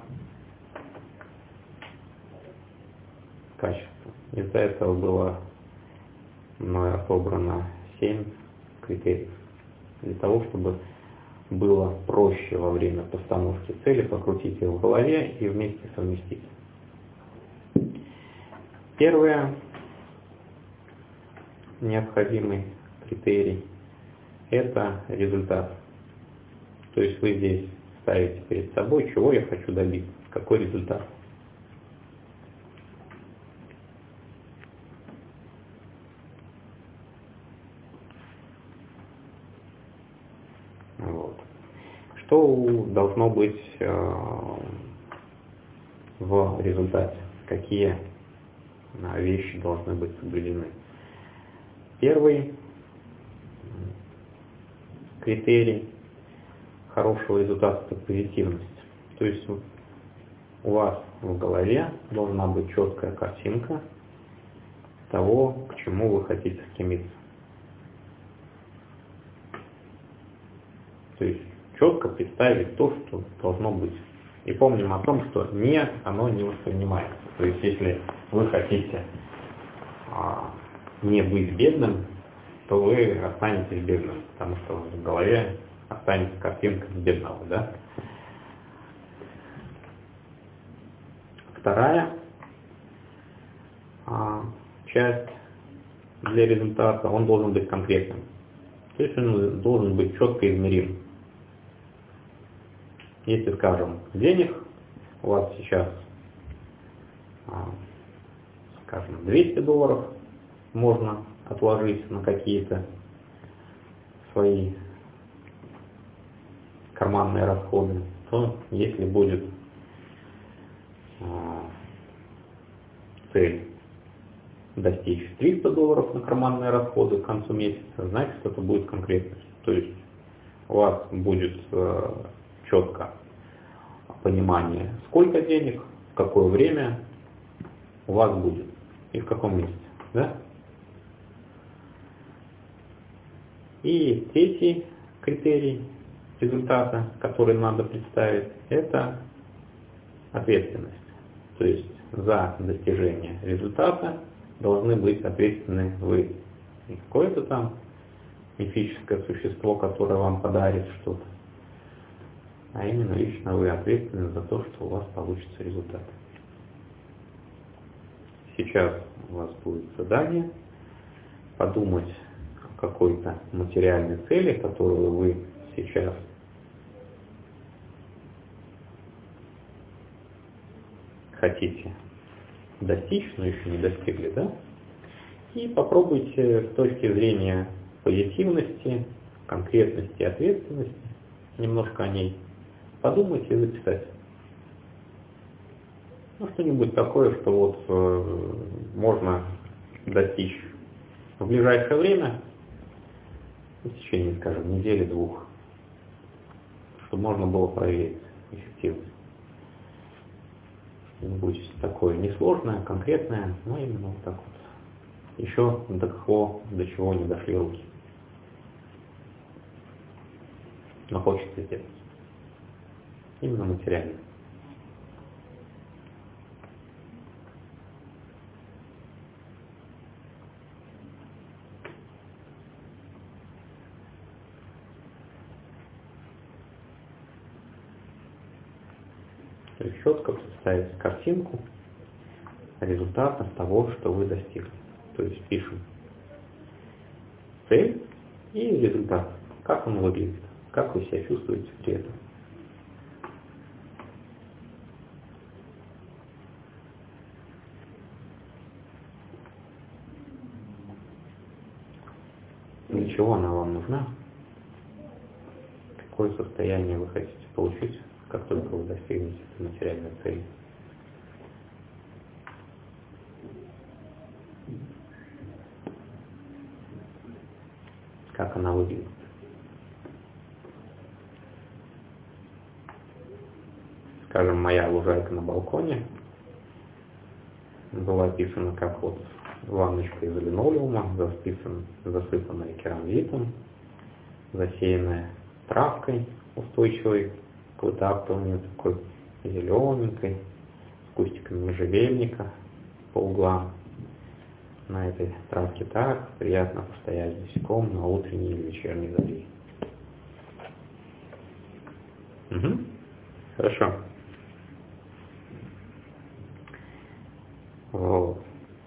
качества. Из-за этого было мною отобрано 7 критериев. Для того, чтобы было проще во время постановки цели покрутить ее в голове и вместе совместить. Первый необходимый критерий – это результат. То есть вы здесь ставите перед собой, чего я хочу добиться, какой результат. Вот. Что должно быть в результате? Какие вещи должны быть соблюдены? Первый критерий хорошего результата – это позитивность. То есть у вас в голове должна быть четкая картинка того, к чему вы хотите стремиться. То есть четко представить то, что должно быть. И помним о том, что оно не воспринимается. То есть если вы хотите не быть бедным, то вы останетесь бедным, потому что в голове останется картинка бедного, да? Вторая часть для результата, он должен быть конкретным. То есть он должен быть четко измерим. Если, скажем, денег у вас сейчас, скажем, $200 можно отложить на какие-то свои карманные расходы, то если будет цель достичь $300 на карманные расходы к концу месяца, значит, это будет конкретность. То есть у вас будет четко понимание, сколько денег, в какое время у вас будет и в каком месте. Да? И третий критерий результата, который надо представить, это ответственность. То есть за достижение результата должны быть ответственны вы. Не какое-то там мифическое существо, которое вам подарит что-то, а именно лично вы ответственны за то, что у вас получится результат. Сейчас у вас будет задание подумать о какой-то материальной цели, которую вы сейчас хотите достичь, но еще не достигли, да? И попробуйте с точки зрения позитивности, конкретности и ответственности немножко о ней подумать и записать. Ну, что-нибудь такое, что вот можно достичь в ближайшее время, в течение, скажем, недели-двух, чтобы можно было проверить эффективность. Что-нибудь такое несложное, конкретное, но именно вот так вот. Еще до чего не дошли руки. Но хочется сделать. Именно материально. То есть четко представить картинку результата того, что вы достигли. То есть пишем цель и результат. Как он выглядит, как вы себя чувствуете при этом. Для чего она вам нужна? Какое состояние вы хотите получить, как только вы достигнете этой материальной цели? Как она выглядит? Скажем, моя лужайка на балконе была описана как вот ванночка из линолеума, засыпанная керамзитом, засеянная травкой устойчивой к вытаптыванию, такой зелененькой, с кустиками можжевельника по углам. На этой травке так приятно постоять босиком на утренней или вечерней заре. Угу. Хорошо. Вот.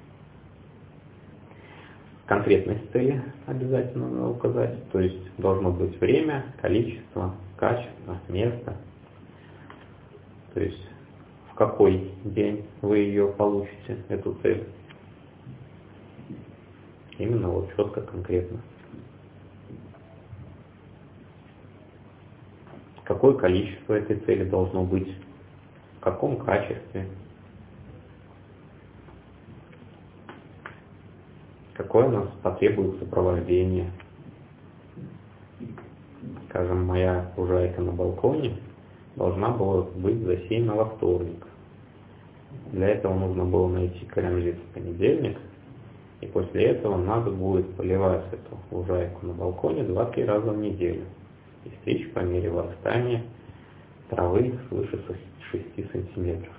Конкретность цели обязательно надо указать, то есть должно быть время, количество, качество, место. То есть в какой день вы ее получите, эту цель. Именно вот четко, конкретно. Какое количество этой цели должно быть, в каком качестве, какое у нас потребует сопровождение. Скажем, моя лужайка на балконе должна была быть засеяна во вторник. Для этого нужно было найти керамзит в понедельник, и после этого надо будет поливать эту лужайку на балконе 2-3 раза в неделю и стричь по мере вырастания травы свыше 6 сантиметров.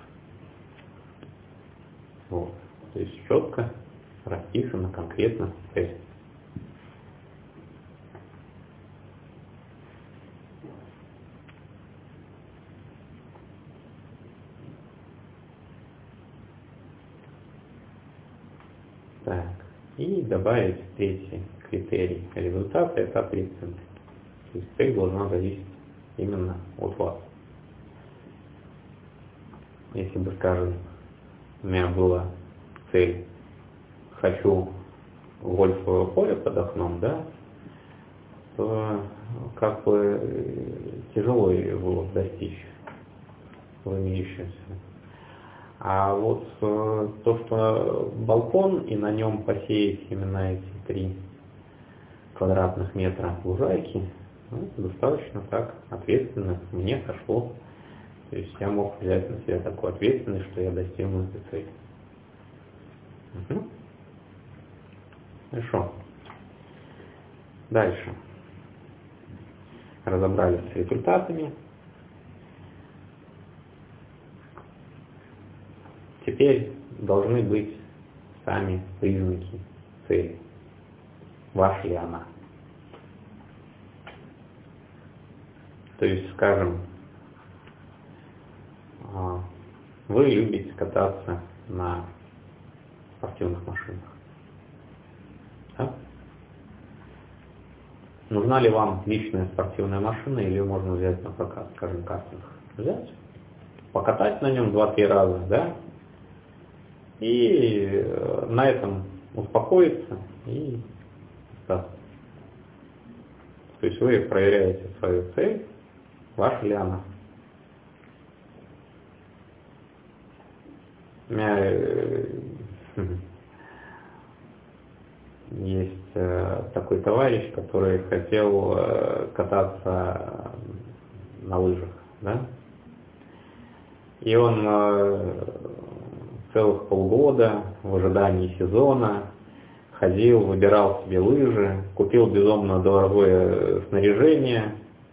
Вот. То есть четко расписано конкретно цель. Так. И добавить третий критерий результата — это ответственность. То есть цель должна зависеть именно от вас. Если бы, скажем, у меня была цель «хочу гольфовое поле под окном», да, то как бы тяжело его достичь в имеющемся. А вот то, что балкон и на нем посеять именно эти 3 квадратных метра лужайки, ну, достаточно так ответственно мне сошло. То есть я мог взять на себя такую ответственность, что я достигну этой цели. Угу. Хорошо. Дальше. Разобрались с результатами. Теперь должны быть сами признаки цели. Ваша ли она? То есть, скажем, вы любите кататься на спортивных машинах. Да? нужна ли вам личная спортивная машина или ее можно взять на прокат, скажем, картинг. Взять, покатать на нем 2-3 раза, да, и на этом успокоиться и остаться. То есть вы проверяете свою цель, ваша ли она. У меня есть такой товарищ, который хотел кататься на лыжах, да? И он целых полгода в ожидании сезона ходил, выбирал себе лыжи, купил безумно дорогое снаряжение,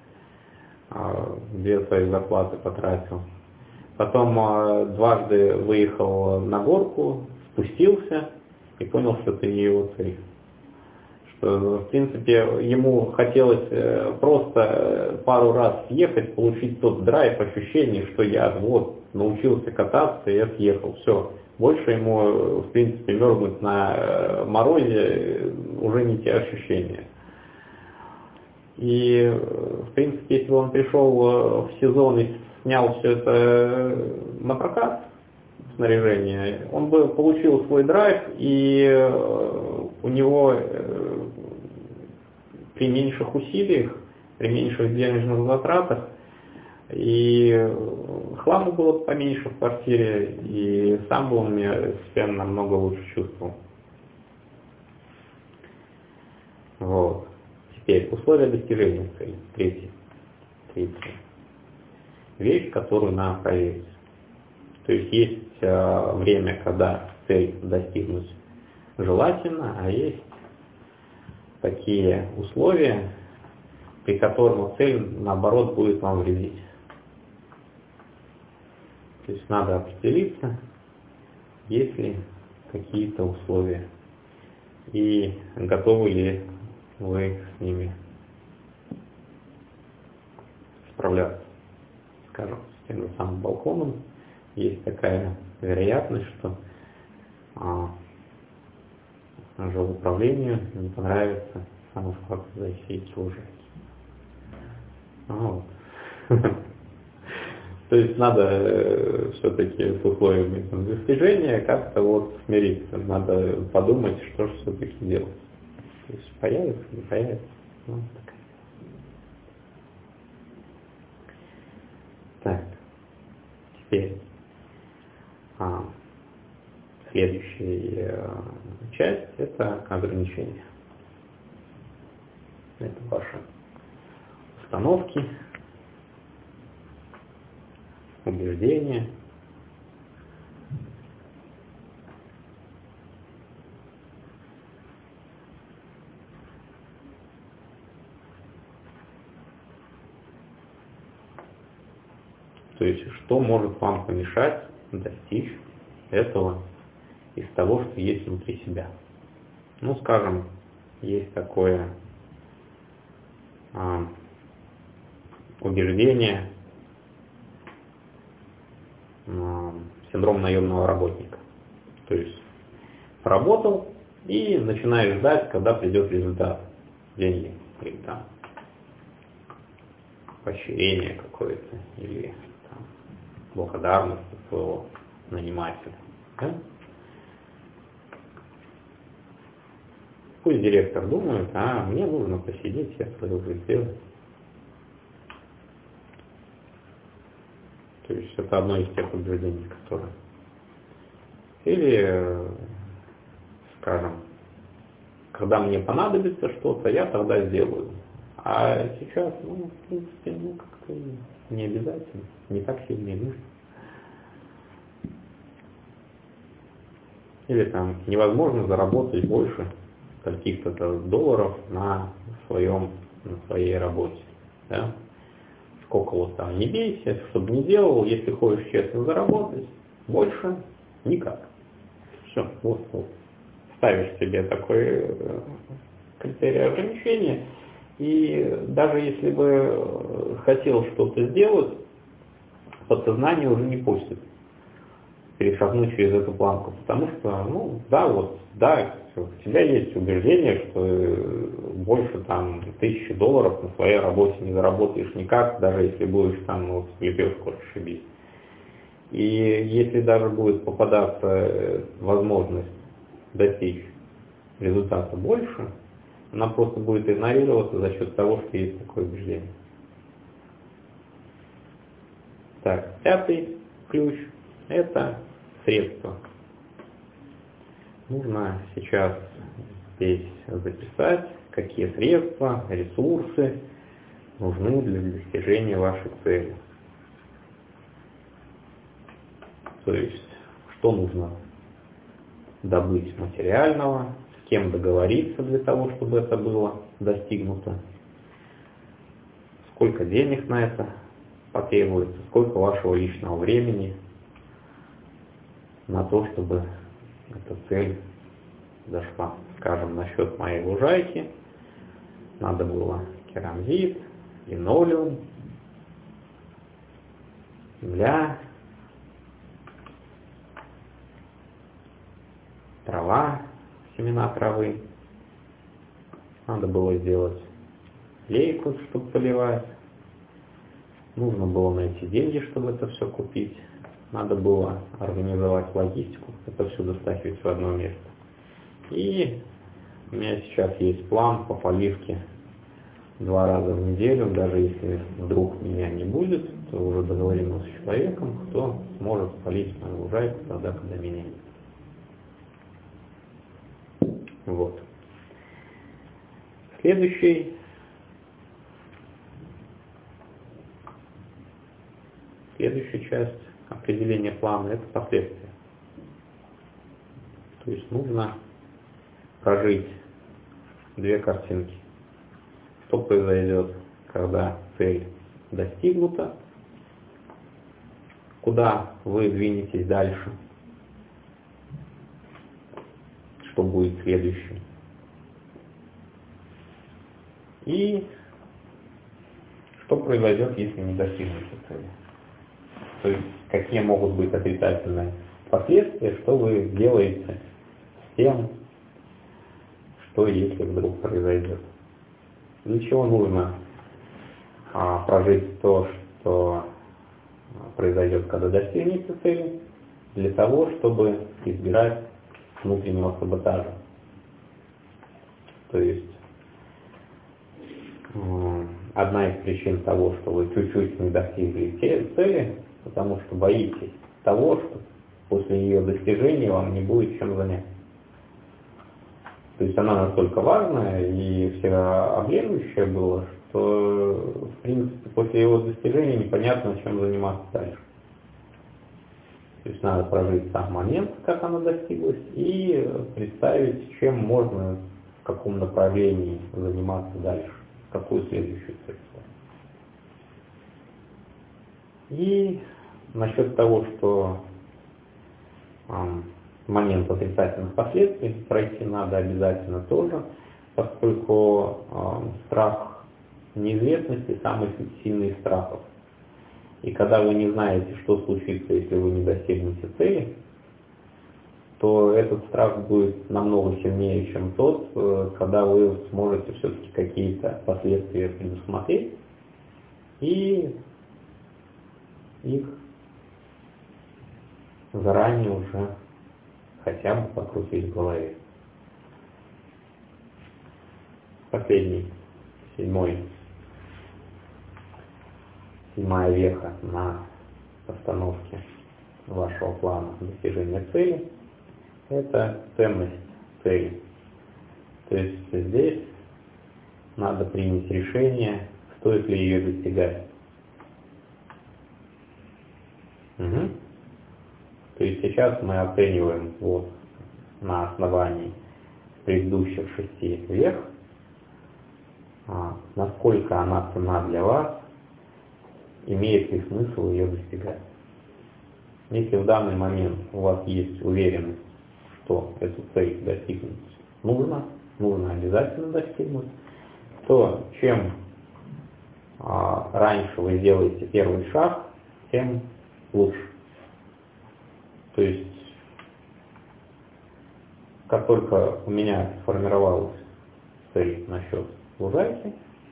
2 свои зарплаты потратил. Потом дважды выехал на горку, спустился и понял, что это не его цель. Что, в принципе, ему хотелось просто пару раз съехать, получить тот драйв, ощущение, что я вот научился кататься, и я съехал. Все. Больше ему, в принципе, мерзнуть на морозе уже не те ощущения. И, в принципе, если бы он пришел в сезон и снял все это на прокат, снаряжение, он бы получил свой драйв, и у него при меньших усилиях, при меньших денежных затратах, и хламу было поменьше в квартире, и сам бы он себя намного лучше чувствовал. Вот. Теперь условия достижения цели. Третье. Вещь, которую надо проверить. То есть есть время, когда цель достигнуть желательно, а есть такие условия, при которых цель, наоборот, будет вам вредить. То есть надо определиться, есть ли какие-то условия и готовы ли вы с ними справляться. Скажем, с тем же самым балконом есть такая вероятность, что жилуправлению не понравится сам факт засеять лужи. Вот. То есть надо все-таки с условиями достижения как-то вот смириться. Надо подумать, что же все-таки делать. То есть появится, не появится. Ну, такая. Так. Теперь следующая часть — это ограничения. Это ваши установки, убеждения. То есть, что может вам помешать достичь этого из того, что есть внутри себя. Ну, скажем, есть такое убеждение, синдром наемного работника. То есть поработал и начинаешь ждать, когда придет результат, деньги или там поощрение какое-то, или там благодарность своего нанимателя. Да? Пусть директор думает, мне нужно посидеть, я свое уже сделаю. То есть это одно из тех убеждений, которые... Или, скажем, когда мне понадобится что-то, я тогда сделаю. А сейчас, в принципе, как-то не обязательно, не так сильно и нужно. Или там невозможно заработать больше каких-то долларов на своей работе. Да? Сколько вот там не бейся, чтобы не делал, если хочешь честно заработать, больше никак. Все, вот. Ставишь себе такой критерий ограничения, и даже если бы хотел что-то сделать, подсознание уже не пустит перешагнуть через эту планку, потому что, у тебя есть убеждение, что больше там $1000 на своей работе не заработаешь никак, даже если будешь там вот в лепешку расшибись. И если даже будет попадаться возможность достичь результата больше, она просто будет игнорироваться за счет того, что есть такое убеждение. Так, 5-й ключ – это средства. Нужно сейчас здесь записать, какие средства, ресурсы нужны для достижения вашей цели. То есть, что нужно добыть материального, с кем договориться для того, чтобы это было достигнуто, сколько денег на это потребуется, сколько вашего личного времени на то, чтобы эта цель зашла. Скажем, насчет моей лужайки надо было керамзит, линолеум, земля, трава, семена травы. Надо было сделать лейку, чтобы поливать. Нужно было найти деньги, чтобы это все купить. Надо было организовать логистику, это все достаточно в одно место. И у меня сейчас есть план по поливке 2 раза в неделю. Даже если вдруг меня не будет, то уже договоримся с человеком, кто сможет полить мою лужайку тогда, когда меня нет. Вот. Следующая часть определения плана – это последствия. То есть нужно прожить 2 картинки. Что произойдет, когда цель достигнута, куда вы двинетесь дальше, что будет следующим. И что произойдет, если не достигнете цели. То есть, какие могут быть отрицательные последствия, что вы делаете с тем, что если вдруг произойдет. Для чего нужно прожить то, что произойдет, когда достигнете цели, для того, чтобы избирать внутреннего саботажа. То есть одна из причин того, что вы чуть-чуть не достигли цели, потому что боитесь того, что после ее достижения вам не будет чем заняться. То есть она настолько важная и всеобъемлющая была, что в принципе после его достижения непонятно, чем заниматься дальше. То есть надо прожить сам момент, как она достиглась, и представить, чем можно, в каком направлении заниматься дальше, какую следующую цель. И насчет того, что момент отрицательных последствий пройти надо обязательно тоже, поскольку страх неизвестности самый сильный из страхов. И когда вы не знаете, что случится, если вы не достигнете цели, то этот страх будет намного сильнее, чем тот, когда вы сможете все-таки какие-то последствия предусмотреть и их заранее уже хотя бы покрутить в голове. Последний, седьмая веха на постановке вашего плана достижения цели – это ценность цели. То есть здесь надо принять решение, стоит ли ее достигать. Угу. То есть сейчас мы оцениваем вот на основании предыдущих 6 вех, насколько она ценна для вас, имеет ли смысл ее достигать. Если в данный момент у вас есть уверенность, что эту цель достигнуть нужно обязательно достигнуть, то чем раньше вы сделаете первый шаг, тем лучше. То есть как только у меня сформировалась цель насчет лужайки,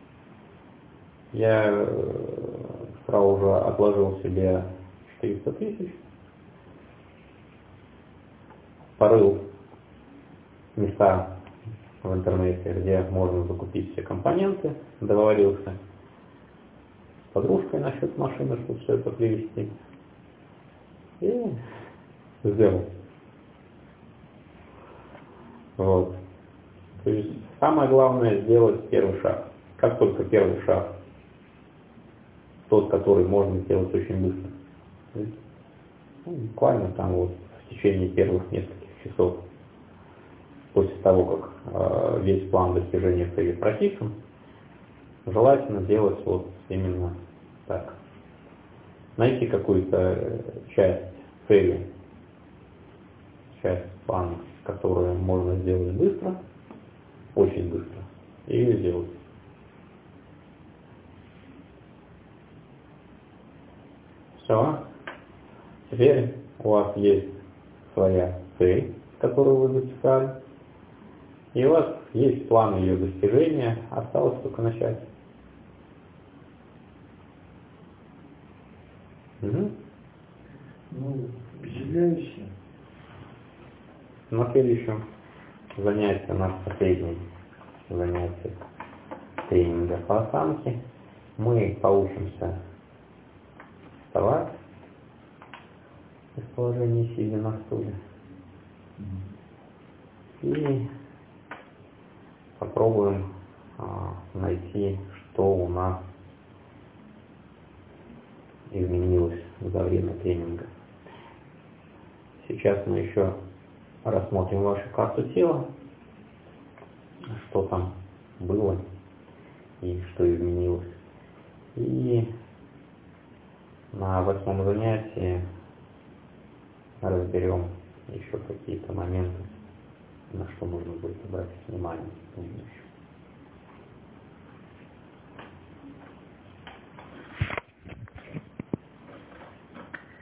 я сразу же отложил себе 400 тысяч, порыл места в интернете, где можно закупить все компоненты, договорился с подружкой насчет машины, чтобы все это привезти, и сделал. Вот. То есть самое главное сделать первый шаг. Как только первый шаг, тот, который можно сделать очень быстро, буквально там вот в течение первых нескольких часов, после того, как весь план достижения цели прописан, желательно делать вот именно так. Найти какую-то часть цели, часть плана, которую можно сделать быстро, очень быстро, и ее сделать. Все. Теперь у вас есть своя цель, которую вы записали, и у вас есть план ее достижения, осталось только начать. Угу. Ну, впечатляюще. На следующем занятии у нас последнее занятие тренинга по осанке. Мы поучимся вставать из положения сидя на стуле и попробуем найти, что у нас изменилось за время тренинга. Сейчас мы еще рассмотрим вашу карту тела, что там было и что изменилось. И на 8-м занятии разберем еще какие-то моменты, на что нужно будет обратить внимание в будущем.